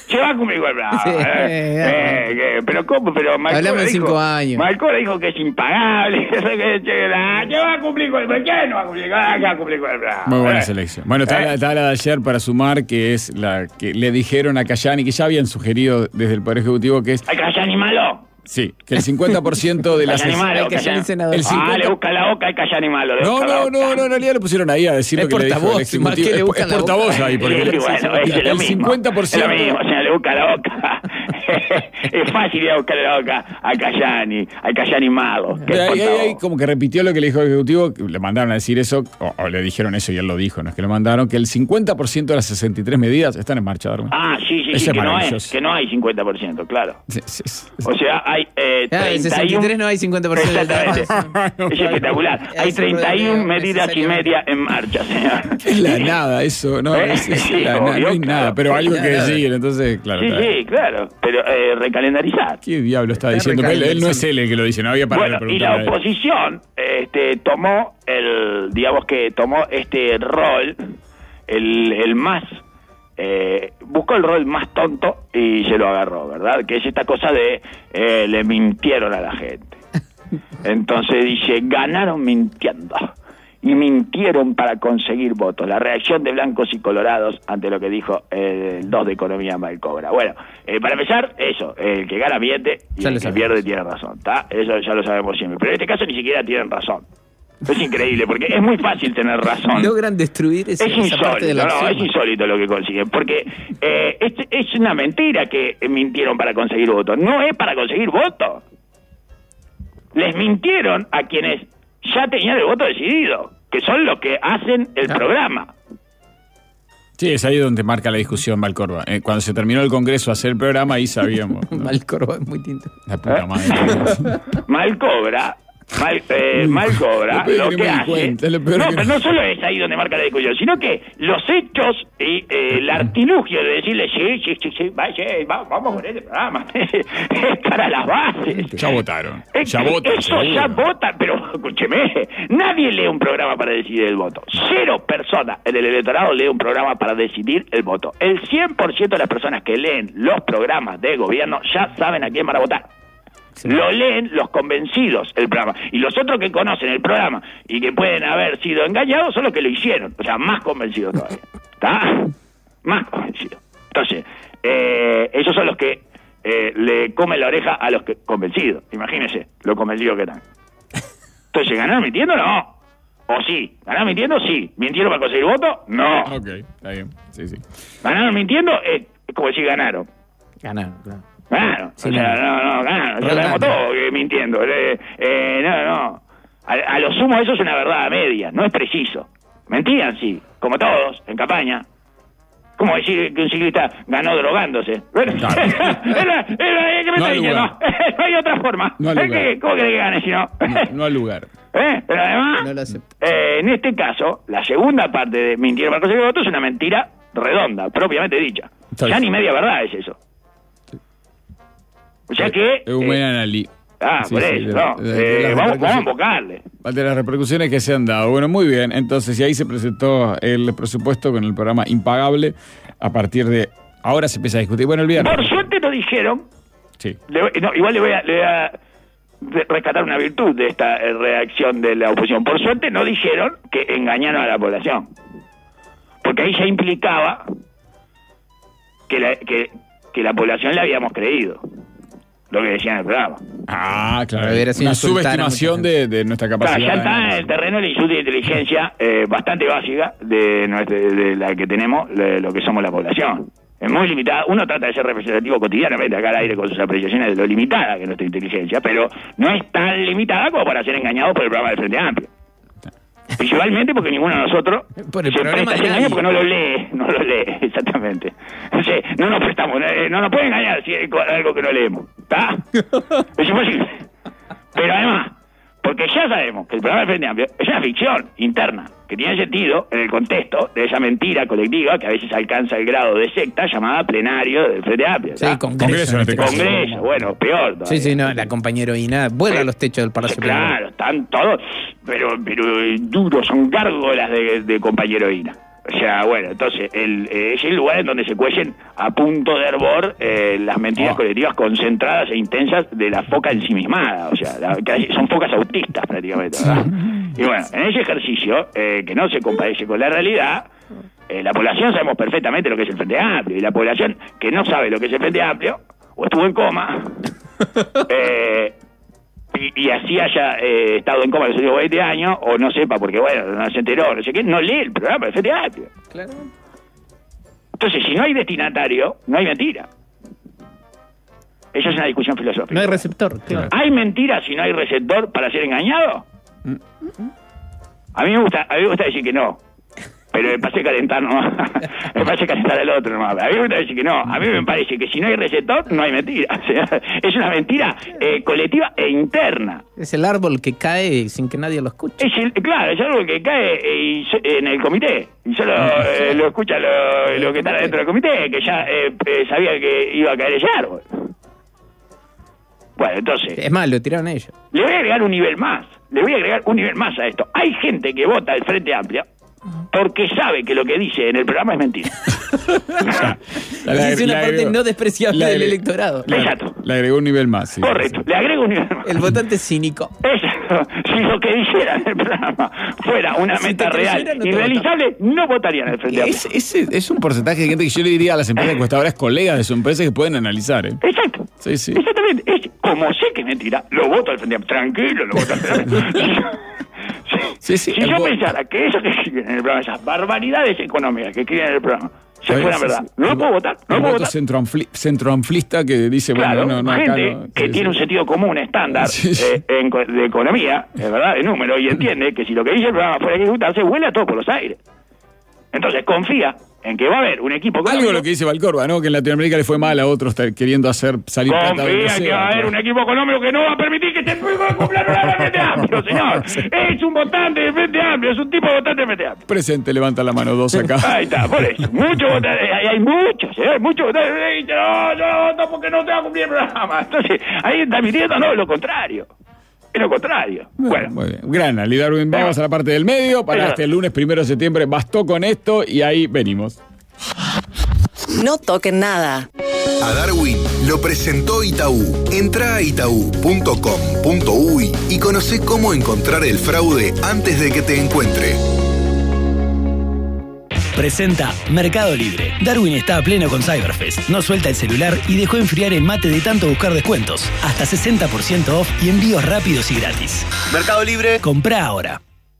Se va a cumplir con el programa. Sí, eh, eh, eh, que- pero ¿cómo? Pero Malcora Hablamos de dijo, cinco años. Malcora dijo que es impagable. Que se que va a cumplir con el programa. ¿Quién no va a cumplir con el programa? Va a cumplir con el programa. Muy buena Eh. selección. Bueno, está, Eh. la, está la de ayer para sumar, que es la que le dijeron a Cayani, que ya habían sugerido desde el Poder Ejecutivo, que es, Hay que hallar ni malo. sí, que el cincuenta por ciento de las... Cayani malo. el Cayani Cayani- senador. El Ah, cincuenta le busca la boca, hay que hallar ni malo. le No, busca la no, boca. no, no, en realidad lo pusieron ahí a decir Es lo que le dijo el portavoz, Ejecutivo. más que le Es, buscan es la portavoz boca. ahí, porque Sí, el, bueno, es lo el mismo. cincuenta por ciento... Es lo mismo, o sea, le busca la boca. Es fácil ir a buscar la boca a Cayani, a Cayani malo. que es Ahí, ahí, portavoz. ahí como que repitió lo que le dijo el Ejecutivo, que le mandaron a decir eso, o, o le dijeron eso y él lo dijo, no es que lo mandaron, que el cincuenta por ciento de las sesenta y tres medidas están en marcha, Darwin. Ah, sí, sí, Ese sí, es que no, hay, maravilloso. que no hay cincuenta por ciento, claro. Sí, sí, sí. O sea, hay eh, Ah, en treinta y sesenta y uno... tres no hay cincuenta por ciento del Exactamente. trabajo. Es espectacular. Hay Eso treinta y uno rodeo, medidas y necesariamente. media en marcha, señor. Es la nada eso, no, Eh, es, es sí, la obvio, nada, no hay claro. nada, pero algo que Nada. decir, entonces, claro. Sí, está bien. sí, claro. Pero eh, recalendarizar. ¿Qué diablo está, Está diciendo? Él, él no es recalendarizando. él el que lo dice, no había para Bueno, y la oposición este, tomó el, digamos que tomó este rol, el, el más, eh, buscó el rol más tonto y se lo agarró, ¿verdad? Que es esta cosa de eh, le mintieron a la gente. Entonces dice, ganaron mintiendo. Y mintieron para conseguir votos. La reacción de blancos y colorados ante lo que dijo el dos de Economía Malcobra. Bueno, eh, para empezar, eso, el que gana miente y Ya el lo que sabemos. pierde tiene razón, ¿está? Eso ya lo sabemos siempre. Pero en este caso ni siquiera tienen razón. Es increíble, porque es muy fácil tener razón. Logran destruir ese- Es esa parte de la insólito, no, acción. es insólito lo que consiguen, porque eh, es, es una mentira que mintieron para conseguir votos, no es para conseguir votos. Les mintieron a quienes ya tenían el voto decidido, que son los que hacen el Ah. programa. Sí, es ahí donde marca la discusión, Malcorba. Eh, cuando se terminó el Congreso a hacer el programa, ahí sabíamos. ¿no? Malcorba es muy tinto. La puta madre. Mal cobra, mal, eh, mal cobra, Lo peor lo que que me di hace. cuenta, lo peor No, que- pero no solo es ahí donde marca la discusión, sino que los hechos y eh, el artilugio de decirle, sí, sí, sí, sí, va, sí, va- vamos con este programa, es para las bases. Ya votaron. Es Ya que votan. Eso seguro. ya votan, pero escúcheme, nadie lee un programa para decidir el voto. Cero personas en el electorado lee un programa para decidir el voto. El cien por ciento de las personas que leen los programas de gobierno ya saben a quién van a votar. Lo leen los convencidos el programa. Y los otros que conocen el programa y que pueden haber sido engañados son los que lo hicieron. O sea, más convencidos todavía. ¿Está? Más convencidos. Entonces, eh, esos son los que eh, le comen la oreja a los que convencidos. Imagínense lo convencidos que están. Entonces, ¿ganaron mintiendo? No. O sí. ¿Ganaron mintiendo? Sí. ¿Mintieron para conseguir voto? No. Ok, está bien. Sí, sí. ¿Ganaron mintiendo? Eh, es como decir ganaron. Ganaron, claro. Claro, Sí, o sea, no. no, no, claro, ya Roland. sabemos todo que mintiendo. Eh, eh, no, no. A, a lo sumo eso es una verdad a medias, no es preciso. Mentían, sí, como todos, en campaña. ¿Cómo decir que un ciclista ganó drogándose? Bueno, Claro. era- era- ¿qué me No está al diciendo? lugar. No hay otra forma. No al ¿Eh? lugar. ¿Qué- ¿Cómo querés que gane si no? No, no al lugar. ¿Eh? Pero además, No lo acepto. eh, en este caso, la segunda parte de mintieron para conseguir votos es una mentira redonda, propiamente dicha. Está Ya bien. ni media verdad es eso. O sea que... Es un eh, buen análisis. ah, Sí, por sí, eso, de- no. de- de eh, las vamos, vamos a repercusiones. invocarle. De las repercusiones que se han dado. Bueno, muy bien. Entonces, y ahí se presentó el presupuesto con el programa Impagable. A partir de ahora se empieza a discutir. Bueno, el viernes. Por suerte nos dijeron, Sí. le voy- no, igual le voy, a, le voy a re- rescatar una virtud de esta eh, reacción de la oposición. Por suerte no dijeron que engañaron a la población. Porque ahí ya implicaba que la, que, que la población le habíamos creído. Lo que decía en el programa. Ah, claro. Hubiera sido Una insultar a subestimación mucha de, de nuestra Claro, capacidad. ya está en el terreno el insulto de inteligencia eh, bastante básica de, nuestra, de la que tenemos, de lo que somos la población. Es muy limitada. Uno trata de ser representativo cotidianamente acá al aire con sus apreciaciones de lo limitada que es nuestra inteligencia, pero no es tan limitada como para ser engañado por el programa del Frente Amplio. Principalmente porque ninguno de nosotros Por el se programa presta a de ser nadie. engañado porque no lo lee, no lo lee, exactamente. Entonces, no nos prestamos, eh, no nos pueden engañar si es algo que no leemos, ¿está? Es imposible. Pero además, porque ya sabemos que el programa del Frente Amplio es una ficción interna, que tiene sentido en el contexto de esa mentira colectiva que a veces alcanza el grado de secta llamada plenario del Frente Amplio. Sí, ¿está? Congreso, Congreso, en este caso. Congreso, bueno, peor todavía. Sí, sí, no, la compañeroína vuela a los techos del Palacio Claro, Plenario. están todos, pero, pero eh, duros, son gárgolas de, de compañeroína. O sea, bueno, entonces el, eh, es el lugar en donde se cuecen a punto de hervor eh, las mentiras oh. colectivas concentradas e intensas de la foca ensimismada. O sea, la, que son focas autistas prácticamente, ¿verdad? Y bueno, en ese ejercicio, eh, que no se compadece con la realidad, eh, la población sabemos perfectamente lo que es el Frente Amplio, y la población que no sabe lo que es el Frente Amplio, o estuvo en coma, eh, y, y así haya eh, estado en coma los últimos veinte años, o no sepa, porque bueno, no se enteró, no sé qué, no lee el programa del Frente Amplio. Claro. Entonces, si no hay destinatario, no hay mentira. Eso es una discusión filosófica. No hay receptor, claro. ¿Hay mentira si no hay receptor para ser engañado? A mí me gusta, a mí me gusta decir que no. Pero me parece calentar nomás. Me parece calentar al otro nomás. A mí me gusta decir que no. A mí me parece que si no hay receptor, no hay mentira. O sea, es una mentira eh, colectiva e interna. Es el árbol que cae sin que nadie lo escuche. Es el, claro, es algo que cae eh, y, en el comité. Y solo eh, lo escucha lo, lo que está dentro del comité, que ya eh, eh, sabía que iba a caer ese árbol. Bueno, entonces... Es más, lo tiraron ellos. Le voy a agregar un nivel más. Le voy a agregar un nivel más a esto. Hay gente que vota el Frente Amplio porque sabe que lo que dice en el programa es mentira. la, la, es una la parte agregó, no despreciable la, del electorado. La, Exacto. Le agregó un nivel más. Sí, Correcto. Sí. Le agrego un nivel más. El votante cínico. Exacto. Si lo que dijera en el programa fuera una si meta real no irrealizable, no votarían el Frente Amplio. Es, es, es un porcentaje de gente que yo le diría a las empresas encuestadoras, colegas de su empresa, que pueden analizar. ¿eh? Exacto. Sí, sí. Exactamente. Es, como sé que es mentira, lo voto al Frente Amplio. Tranquilo, lo voto al Frente Amplio. Sí, sí, si yo voto. pensara que eso que escriben en el programa, esas barbaridades económicas que escriben en el programa, si fuera verdad, sí, sí. no lo puedo votar. No el puedo voto centroampli- centroamplista que dice, claro, bueno, no, no, gente acá no, que sí, tiene sí. un sentido común estándar sí, sí. Eh, en, de economía, es verdad, de número, y entiende que si lo que dice el programa fuera que ejecutarse, huele a todo por los aires. Entonces confía en que va a haber un equipo económico. Algo lo que dice Valcorba, ¿no? Que en Latinoamérica le fue mal a otros queriendo hacer salir confía plata de que va a haber un equipo económico que no va a permitir que se cumpla el Frente Amplio, señor. Sí. Es un votante del Frente Amplio, es un tipo de votante del Frente Amplio. Presente, levanta la mano dos acá. Ahí está, por eso. Muchos votantes, hay, hay muchos, ¿eh? Muchos votantes que dicen, no, yo no voto porque no te va a cumplir el programa. Entonces, ahí está mintiendo, no, lo contrario. Es lo contrario. Bueno. Muy bien. Gran, Ali Darwin, vamos a la parte del medio. Para este lunes primero de septiembre bastó con esto y ahí venimos. No toquen nada. A Darwin lo presentó Itaú. Entra a itaú punto com punto uy y conoce cómo encontrar el fraude antes de que te encuentre. Presenta Mercado Libre. Darwin está a pleno con Cyberfest. No suelta el celular y dejó enfriar el mate de tanto buscar descuentos. Hasta sesenta por ciento off y envíos rápidos y gratis. Mercado Libre. Comprá ahora.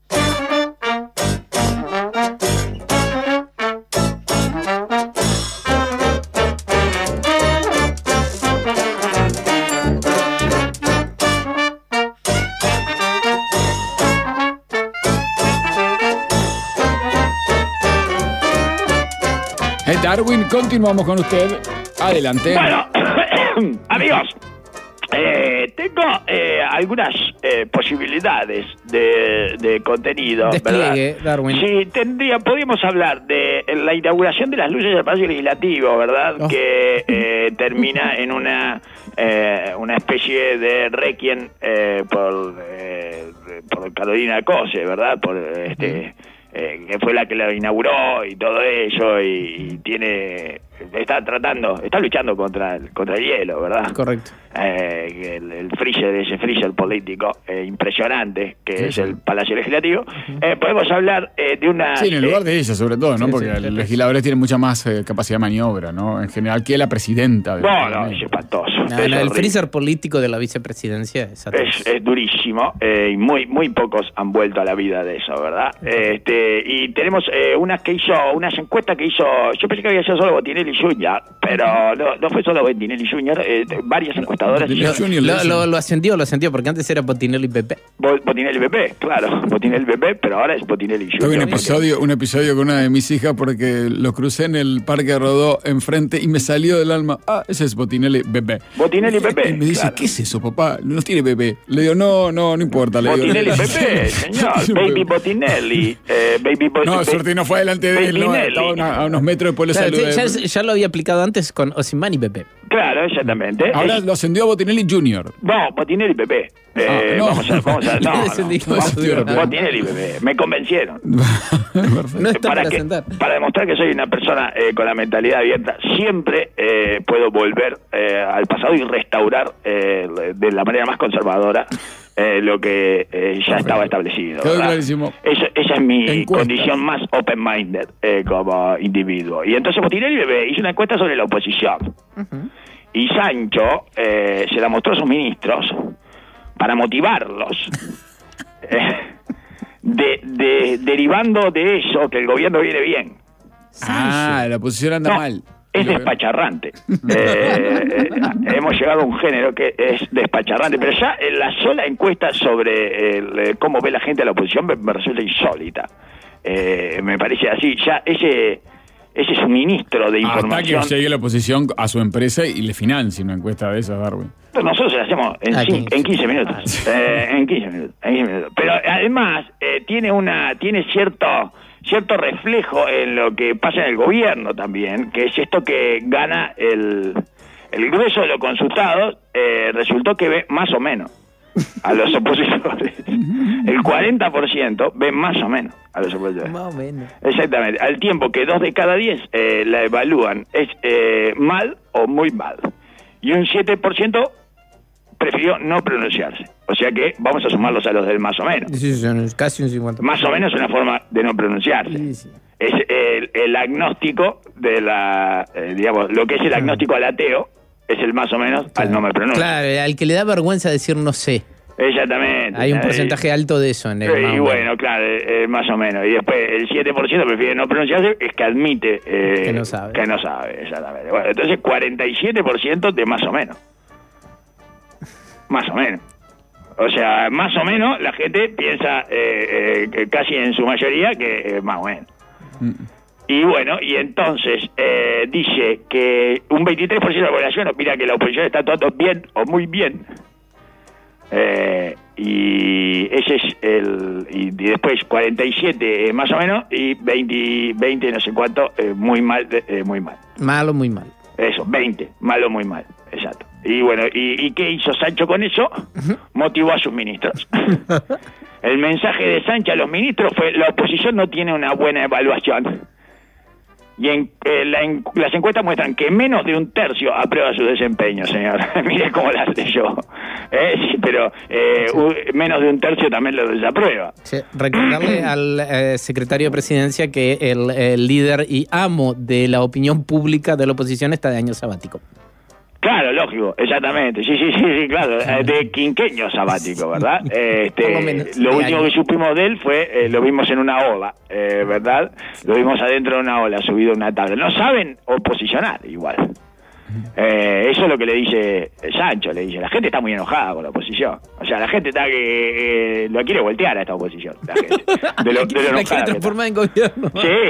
Darwin, continuamos con usted. Adelante. Bueno, amigos, eh, tengo eh, algunas eh, posibilidades de, de contenido. Despliegue, ¿verdad? Darwin. Sí, tendría, podríamos hablar de la inauguración de las luces del Palacio Legislativo, ¿verdad? Oh. Que eh, termina en una eh, una especie de requiem eh, por, eh, por Carolina Cose, ¿verdad? Por este... Eh, que fue la que lo inauguró y todo eso, y, y tiene está tratando, está luchando contra el, contra el hielo, ¿verdad? Correcto. Eh, el, el freezer, ese freezer político eh, impresionante que sí, es sí. el Palacio Legislativo. Uh-huh. Eh, podemos hablar eh, de una... Sí, en el lugar de ella sobre todo, ¿no? Sí, Porque sí, los sí, legisladores tienen mucha más eh, capacidad de maniobra, ¿no? En general, que la presidenta. No, no, es espantoso. No, es no, el freezer político de la vicepresidencia es Es, es durísimo, eh, y muy muy pocos han vuelto a la vida de eso, ¿verdad? Este, y tenemos eh, unas que hizo, unas encuestas que hizo, yo pensé que había sido solo Botinelli Junior, pero no, no fue solo Botinelli Junior, eh, varias encuestadoras. Lo, lo, lo ascendió, lo ascendió, porque antes era Botinelli P P. Botinelli P P, claro, Botinelli P P, pero ahora es Botinelli Junior. Tuve un episodio, un episodio con una de mis hijas porque lo crucé en el Parque Rodó enfrente y me salió del alma, ah, ese es Botinelli P P. Botinelli P P. Y me dice, claro. ¿Qué es eso, papá? No tiene P P. Le digo, no, no, no importa. Le Botinelli digo, P P, señor, Baby Botinelli. Eh, eh, Baby Boy. No, Surti no fue delante de él, no, estaba una- a unos metros después lo Claro, saludé. ya, ya lo había aplicado antes con Osimhen y Pepe. Claro, exactamente. Ahora Es- lo ascendió a Botinelli junior No, Botinelli y Pepe. Eh, Ah, no. Vamos a, vamos a, no, no, Descendimos. Vamos- Botinelli y Pepe. Me convencieron. No está para, para que- sentar. para demostrar que soy una persona eh, con la mentalidad abierta, siempre eh, puedo volver eh, al pasado y restaurar eh, de la manera más conservadora eh, lo que eh, ya estaba establecido. Quedó ¿verdad? clarísimo. Eso- esa es mi Encuesta. condición más open-minded eh, como individuo. Y entonces Botinelli Bebé hizo una encuesta sobre la oposición. Y Sancho eh, se la mostró a sus ministros para motivarlos. Eh, de, de- derivando de eso que el gobierno viene bien. Ah, la oposición anda No, mal. es despacharrante. Eh, eh, hemos llegado a un género que es despacharrante, pero ya en la sola encuesta sobre el, eh, cómo ve la gente a la oposición me, me resulta insólita. Eh, me parece así, ya ese ese suministro de Hasta información. que llegue la oposición a su empresa y le financie una encuesta de esas, Darwin. Nosotros se la hacemos en, Ah, cin- quince. en quince minutos. Eh, en quince minutos. en quince minutos. Pero además eh, tiene una tiene cierto cierto reflejo en lo que pasa en el gobierno también, que es esto que gana el, el grueso de los consultados, eh, resultó que ve más o menos a los opositores. El cuarenta por ciento ve más o menos a los opositores. Más o menos. Exactamente, al tiempo que dos de cada diez eh, la evalúan es eh, mal o muy mal. Y un siete por ciento prefirió no pronunciarse. O sea que vamos a sumarlos a los del más o menos. Sí, son casi un cincuenta por ciento. Más o menos es una forma de no pronunciarse. Sí, sí. Es el, el agnóstico de la, eh, digamos, lo que es el agnóstico al ateo, es el más o menos al no me pronuncio. Claro, al que le da vergüenza decir no sé. Exactamente. Hay un Eh, porcentaje alto de eso en el Eh, más o y menos. bueno, claro, eh, más o menos. Y después el siete por ciento prefiere no pronunciarse, es que admite eh, Que no sabe. que no sabe, exactamente. Bueno, entonces cuarenta y siete por ciento de más o menos. Más o menos. O sea, más o menos la gente piensa eh, eh, que casi en su mayoría que eh, más o menos. Y bueno, y entonces eh, dice que un veintitrés por ciento de la población opina que la oposición está todo bien o muy bien. Eh, y ese es el y, y después cuarenta y siete eh, más o menos y veinte, veinte no sé cuánto eh, muy mal eh, muy mal Malo, muy mal. eso veinte malo muy mal exacto. Y bueno, y, y qué hizo Sancho con eso? Motivó a sus ministros. El mensaje de Sancho a los ministros fue: la oposición no tiene una buena evaluación. Y en, eh, la en- las encuestas muestran que menos de un tercio aprueba su desempeño, señor. Mire cómo las leyó. Eh, sí, pero eh, u- menos de un tercio también lo desaprueba. Sí, recordarle al eh, secretario de Presidencia que el, el líder y amo de la opinión pública de la oposición está de año sabático. Claro, lógico, exactamente. Sí, sí, sí, sí, claro. Eh, De quinqueño sabático, ¿verdad? Este, Por lo menos, lo de último año. que supimos de él fue, eh, lo vimos en una ola, eh, ¿verdad? Lo vimos adentro de una ola, subido a una tabla. No saben oposicionar igual. Eh, eso es lo que le dice Sancho, le dice, la gente está muy enojada con la oposición. O sea, la gente está que eh, lo quiere voltear a esta oposición. La gente. De lo, de lo La enojada quiere que está. transformar en gobierno.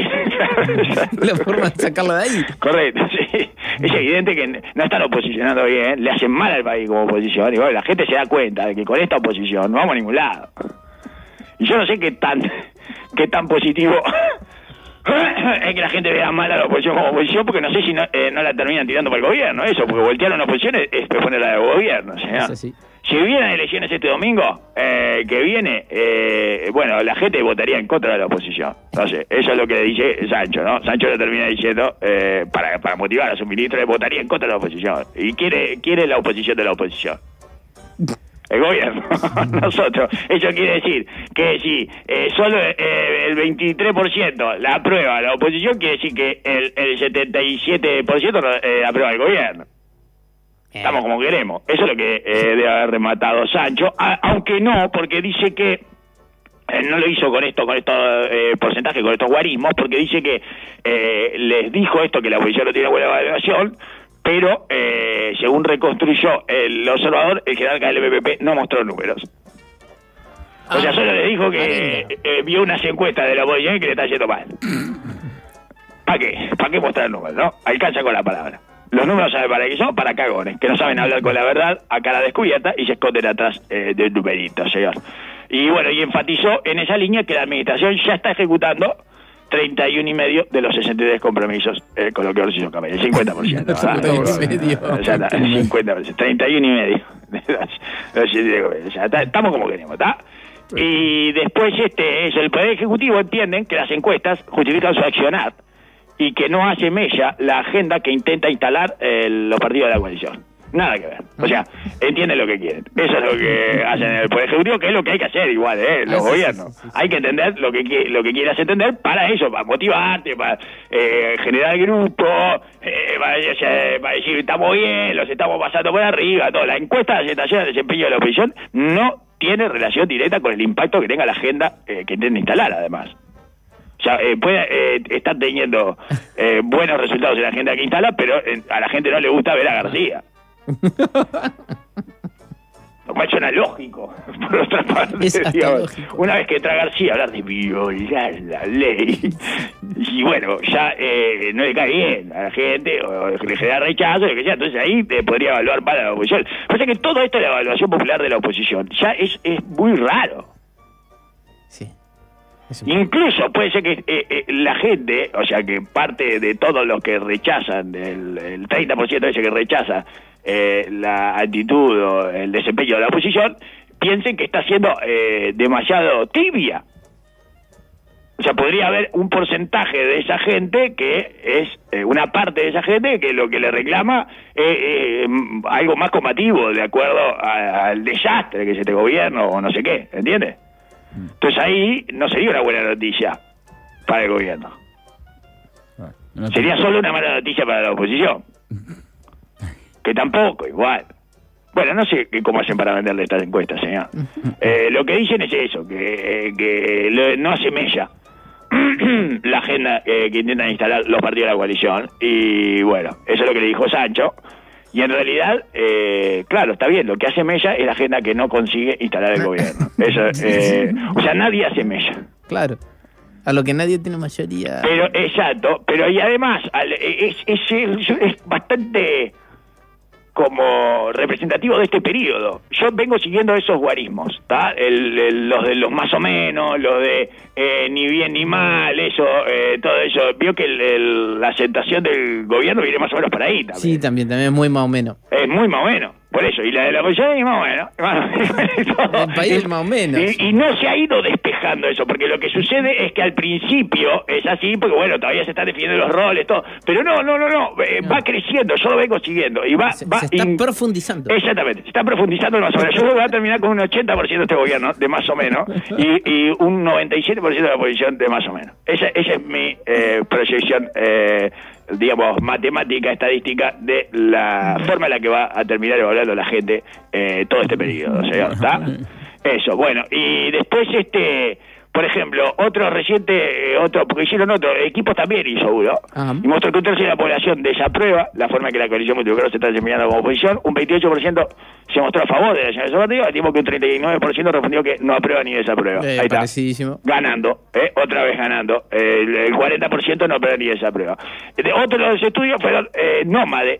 Sí. La forma de sacarla de ahí. Correcto, sí. Es evidente que no están oposicionando bien, le hacen mal al país como oposición, y bueno, la gente se da cuenta de que con esta oposición no vamos a ningún lado. Y yo no sé qué tan, qué tan positivo es que la gente vea mal a la oposición como oposición, porque no sé si no, eh, no la terminan tirando para el gobierno, eso, porque voltear a una oposición es, es ponerla de gobierno, señor. Es así. Si hubieran elecciones este domingo eh, que viene, eh, bueno, la gente votaría en contra de la oposición. Entonces, eso es lo que dice Sancho, ¿no? Sancho lo termina diciendo, eh, para, para motivar a sus ministros, votaría en contra de la oposición. Y quiere, quiere la oposición de la oposición. El gobierno, nosotros. Eso quiere decir que si eh, solo eh, el veintitrés por ciento la aprueba la oposición, quiere decir que el, el setenta y siete por ciento eh, aprueba el gobierno. Estamos como queremos. Eso es lo que eh, debe haber rematado Sancho, a, aunque no, porque dice que eh, no lo hizo con esto, con estos eh, porcentajes, con estos guarismos, porque dice que eh, les dijo esto, que la oposición no tiene buena evaluación, pero eh, según reconstruyó el observador, el general del P P P no mostró números. O sea, solo le dijo que eh, eh, vio unas encuestas de la oposición y que le está yendo mal. ¿Para qué? ¿Para qué mostrar números, no? Alcanza con la palabra. Los números saben para qué son, para cagones, que no saben hablar con la verdad a cara descubierta y se esconden atrás eh, del numerito, señor. Y bueno, y enfatizó en esa línea que la administración ya está ejecutando treinta y uno y medio de los sesenta y tres compromisos eh, con lo que ordenó Camelia, el cincuenta por ciento. treinta y medio. O sea, el cincuenta por ciento, treinta y uno y medio. O sea, estamos como queremos, ¿está? Y después este es el Poder Ejecutivo entienden que las encuestas justifican su accionar y que no hace mella la agenda que intenta instalar eh, los partidos de la coalición. Nada que ver. O sea, entienden lo que quieren. Eso es lo que hacen en el Poder Ejecutivo, que es lo que hay que hacer igual, ¿eh? Los ah, sí, gobiernos. Sí, sí, sí. Hay que entender lo que lo que quieras entender para eso, para motivarte, para eh, generar grupo, eh, para, para decir, estamos bien, los estamos pasando por arriba, todo. La encuesta de aceptación del desempeño de la oposición no tiene relación directa con el impacto que tenga la agenda eh, que intenten instalar, además. O sea, eh, puede eh, estar teniendo eh, buenos resultados en la agenda que instala, pero eh, a la gente no le gusta ver a García. Lo cual suena lógico, por otra parte, digamos, una vez que entra García a hablar de violar la ley, y bueno, ya eh, no le cae bien a la gente, o le genera rechazo, lo que sea, entonces ahí te podría evaluar para la oposición. Pasa que todo esto de la evaluación popular de la oposición ya es, es muy raro. Sí. Incluso puede ser que eh, eh, la gente, o sea, que parte de todos los que rechazan, el, el treinta por ciento de ese que rechaza eh, la actitud o el desempeño de la oposición, piensen que está siendo eh, demasiado tibia. O sea, podría haber un porcentaje de esa gente que es eh, una parte de esa gente que lo que le reclama es eh, eh, algo más combativo de acuerdo a, al desastre que es este gobierno o no sé qué, ¿entiendes? Entonces ahí no sería una buena noticia para el gobierno. No te... Sería solo una mala noticia para la oposición. Que tampoco, igual. Bueno, no sé cómo hacen para venderle estas encuestas, señor. Eh, lo que dicen es eso, que, que lo, no hace mella la agenda eh, que intentan instalar los partidos de la coalición. Y bueno, eso es lo que le dijo Sancho. Y en realidad, eh, claro, está bien, lo que hace mella es la agenda que no consigue instalar el gobierno. Eso, eh, o sea, nadie hace mella. Claro, a lo que nadie tiene mayoría. Pero, exacto, pero y además, es, es, es, es bastante como representativo de este periodo. Yo vengo siguiendo esos guarismos, ¿tá? El, el, los de los más o menos, los de eh, ni bien ni mal, eso, eh, todo eso. Vio que el, el, la aceptación del gobierno viene más o menos por ahí también. Sí, también, también es muy más o menos. Es muy más o menos, por eso. Y la de la oposición es más o menos. El país es más o menos. Y, y no se ha ido despejando eso, porque lo que sucede es que al principio es así, porque bueno, todavía se están definiendo los roles, todo. Pero no, no, no, no, eh, no. va creciendo, yo lo vengo siguiendo. Y va, se, va se está in... profundizando. Exactamente, se está profundizando más o menos. Yo creo que va a terminar con un ochenta por ciento de este gobierno, de más o menos, y, y un noventa y siete por ciento de la oposición de más o menos. Esa, esa es mi eh, proyección, eh, digamos, matemática, estadística, de la forma en la que va a terminar evaluando la gente eh, todo este periodo, señor, ¿está? Eso, bueno, y después este... Por ejemplo, otro reciente, otro, porque hicieron otro, equipos también hizo uno, uh-huh. y mostró que un tercio de la población desaprueba la forma en que la coalición multicolor se está desempeñando como oposición, un veintiocho por ciento se mostró a favor de la llegada de partido, al tiempo que un treinta y nueve por ciento respondió que no aprueba ni desaprueba. Eh, Ahí está, ganando, eh, otra vez ganando, eh, el, el cuarenta por ciento no aprueba ni desaprueba. De, otro de los estudios fueron eh, Nómade,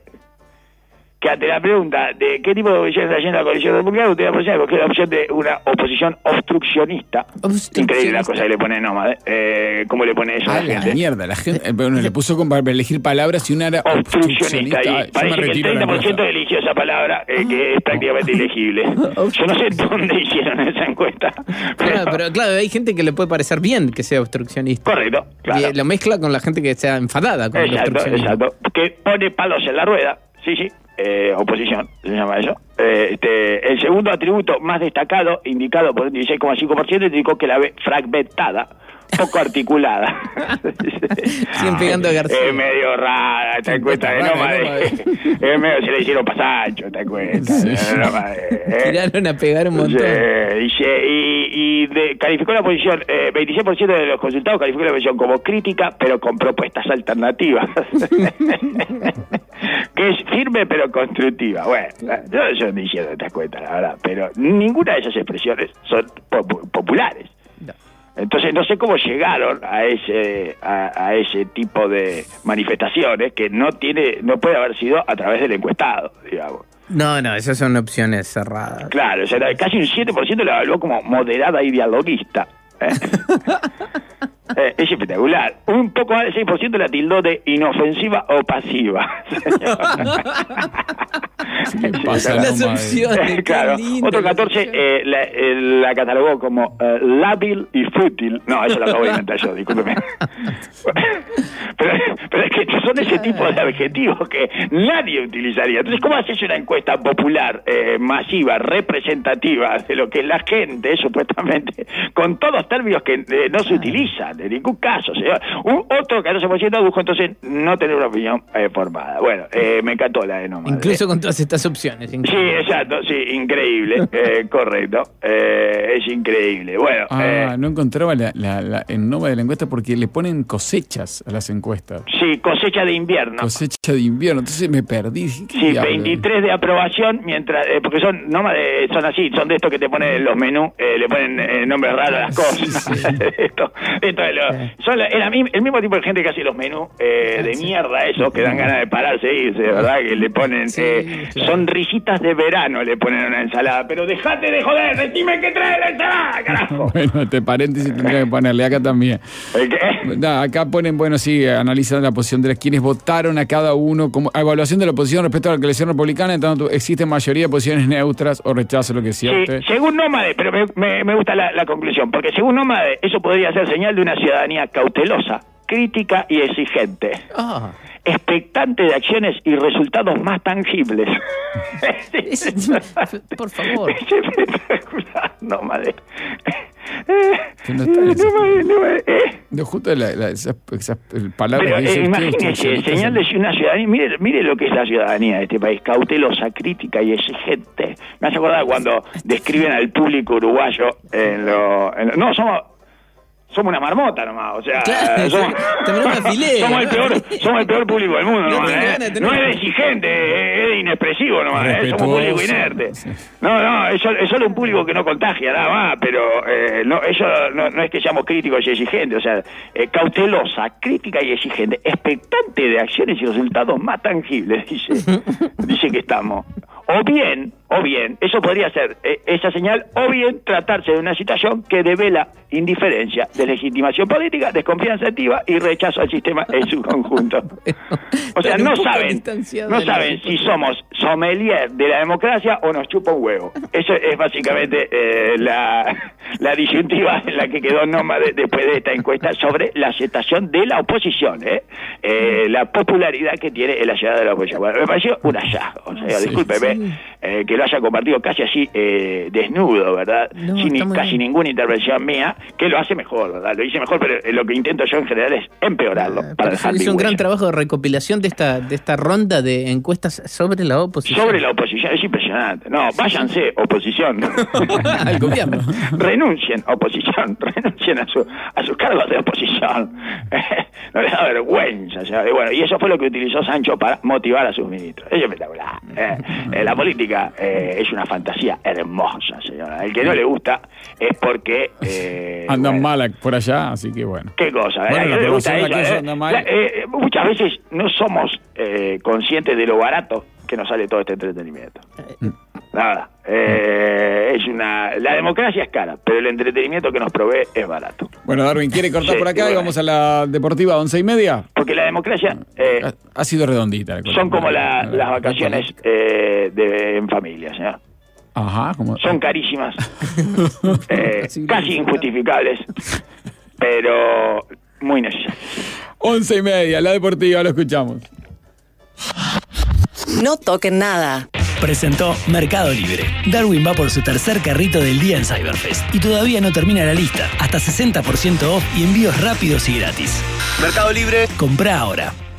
que ante la pregunta de qué tipo de oposición está haciendo la coalición republicana, usted va a porque es la opción de una oposición obstruccionista. obstruccionista. Increíble la cosa que le pone Nómade. Eh, ¿Cómo le pone eso ah, a la gente? La mierda, la gente. Bueno, le puso como para elegir palabras y una era obstruccionista. obstruccionista. Y parece que el treinta por ciento eligió esa palabra, eh, que es prácticamente ilegible. Yo no sé dónde hicieron esa encuesta. Pero... Claro, pero claro, hay gente que le puede parecer bien que sea obstruccionista. Correcto, claro. Y lo mezcla con la gente que sea enfadada con exacto, el obstruccionismo. Exacto, que pone palos en la rueda. Sí, sí. Eh, oposición, se llama eso. Eh, este, el segundo atributo más destacado, indicado por un dieciséis coma cinco por ciento, indicó que la ve fragmentada, poco articulada. Siguen pegando a García. Es medio rara esta encuesta de Nómade. Es medio, se le hicieron pasacho esta encuesta. Sí. Eh. Tiraron a pegar un montón. Sí, y, y de, calificó la oposición, eh, veintiséis por ciento de los consultados calificó la oposición como crítica, pero con propuestas alternativas. Que es firme pero constructiva. Bueno, yo no estoy diciendo estas cuentas, la verdad, pero ninguna de esas expresiones son pop- populares. No. Entonces no sé cómo llegaron a ese a, a ese tipo de manifestaciones que no tiene no puede haber sido a través del encuestado, digamos. No, no, esas son opciones cerradas. Claro, o sea, casi un siete por ciento la evaluó como moderada y dialoguista. ¿eh? Eh, es espectacular. Un poco más del seis por ciento la tildó de inofensiva o pasiva. Pasa, Las no, opciones, claro. qué lindo. Otro catorce eh, la, eh, la catalogó como eh, lábil y fútil. No, eso lo acabo de inventar yo, discúlpeme. pero, pero es que son ese tipo de adjetivos que nadie utilizaría. Entonces, ¿cómo haces una encuesta popular, eh, masiva, representativa de lo que es la gente, supuestamente, con todos términos que eh, no se utilizan en ningún caso, señor? Un, otro catorce por ciento dijo entonces no tener una opinión eh, formada. Bueno, eh, me encantó la de Nómade. Incluso con todas estas opciones. Increíble. Sí, exacto, sí, increíble, eh, correcto, eh, es increíble. Bueno, Ah, eh, no encontraba la, la, la, el nombre de la encuesta porque le ponen cosechas a las encuestas. sí, cosecha de invierno. Cosecha de invierno, entonces me perdí. ¿Qué Sí, diablo? veintitrés de aprobación, mientras eh, porque son nómades, son así, son de estos que te ponen los menús, eh, le ponen eh, nombres raros a las cosas. esto, esto es lo, son la- era mi- el mismo tipo de gente que hace los menús eh, de mierda, esos que dan ganas de pararse y irse, ¿verdad? Que le ponen Sí, eh, claro. sonrisitas de verano, le ponen a una ensalada, pero dejate de joder, decime qué trae la ensalada, carajo. Bueno, este paréntesis tendría que ponerle acá también. ¿El qué? No, acá ponen, bueno, sí, analizan la posición de quienes votaron a cada uno, como a evaluación de la oposición respecto a la elección republicana, en tanto existe mayoría de posiciones neutras o rechazo, lo que Sí, siente. según Nómade, pero me, me, me gusta la, la conclusión, porque según Nómade, eso podría ser señal de una ciudadanía cautelosa, crítica y exigente, Ah. expectante de acciones y resultados más tangibles. Es- por favor. Es espectacular, Nómade. Que no está en ese- Nómade, Nómade, eh. No, justo la, la, esas, esas palabras Pero que dice eh, usted, imagínese, usted, señal de una ciudadanía, mire, mire lo que es la ciudadanía de este país, cautelosa, crítica y exigente. Me hace acordar cuando describen al público uruguayo en lo... en lo- no, somos... Somos una marmota nomás, o sea, Claro, somos, también una filera, somos, el ¿no? peor, somos el peor público del mundo No nomás, tengo ¿eh? ganas de tener- No es de exigente, es es de inexpresivo nomás, ¿eh? Somos un público Respetuoso, inerte. sí. No, no, es solo, es solo un público que no contagia nada más, pero eh, no, eso no, no es que seamos críticos y exigentes, o sea, eh, cautelosa, crítica y exigente, expectante de acciones y resultados más tangibles, dice, dice que estamos. O bien, o bien, eso podría ser eh, esa señal, o bien tratarse de una situación que devela indiferencia, deslegitimación política, desconfianza activa y rechazo al sistema en su conjunto. O sea, Están un no poco saben, distanciados no de la saben si situación. somos sommelier de la democracia o nos chupa un huevo. Eso es básicamente eh, la, la disyuntiva en la que quedó Nómade después de esta encuesta sobre la aceptación de la oposición, ¿eh? Eh, la popularidad que tiene la llegada de la oposición. Bueno, me pareció un hallazgo, o sea, Sí, discúlpeme, eh, que lo haya compartido casi así eh, desnudo, ¿verdad? No, Sin ni- está muy casi bien. ninguna intervención mía, que lo hace mejor, ¿verdad? Lo hice mejor, pero eh, lo que intento yo en general es empeorarlo, Ah, para pero dejar hizo mi un gran huella. trabajo de recopilación de esta de esta ronda de encuestas sobre la oposición. Sobre la oposición, es impresionante. No, váyanse, oposición. Al gobierno. Renuncien, oposición, renuncien a, su, a sus cargos de oposición. No les da vergüenza. O sea, y bueno, y eso fue lo que utilizó Sancho para motivar a sus ministros. Es espectacular. Eh, eh, la política eh, es una fantasía hermosa, señora. El que no le gusta es porque... Eh, Andan bueno, mal por allá, así que bueno. ¿Qué cosa? Bueno, ¿A la quién le gusta aprobación de la eso, cosa eh? anda mal. La- eh, muchas veces no somos eh, conscientes de lo barato que nos sale todo este entretenimiento. Nada. Eh, es una La democracia es cara, pero el entretenimiento que nos provee es barato. Bueno, Darwin, ¿quiere cortar Sí, por acá y bueno. vamos a la deportiva once y media? Porque la democracia eh, Ha, ha sido redondita. la cosa. son como la- La- las vacaciones eh, de, en familia, señor. Ajá, como... Son carísimas, eh, casi injustificables, pero muy necesarias. Once y media, la deportiva, lo escuchamos. No toquen nada. Presentó Mercado Libre. Darwin va por su tercer carrito del día en Cyberfest y todavía no termina la lista. Hasta sesenta por ciento off y envíos rápidos y gratis. Mercado Libre. Comprá ahora.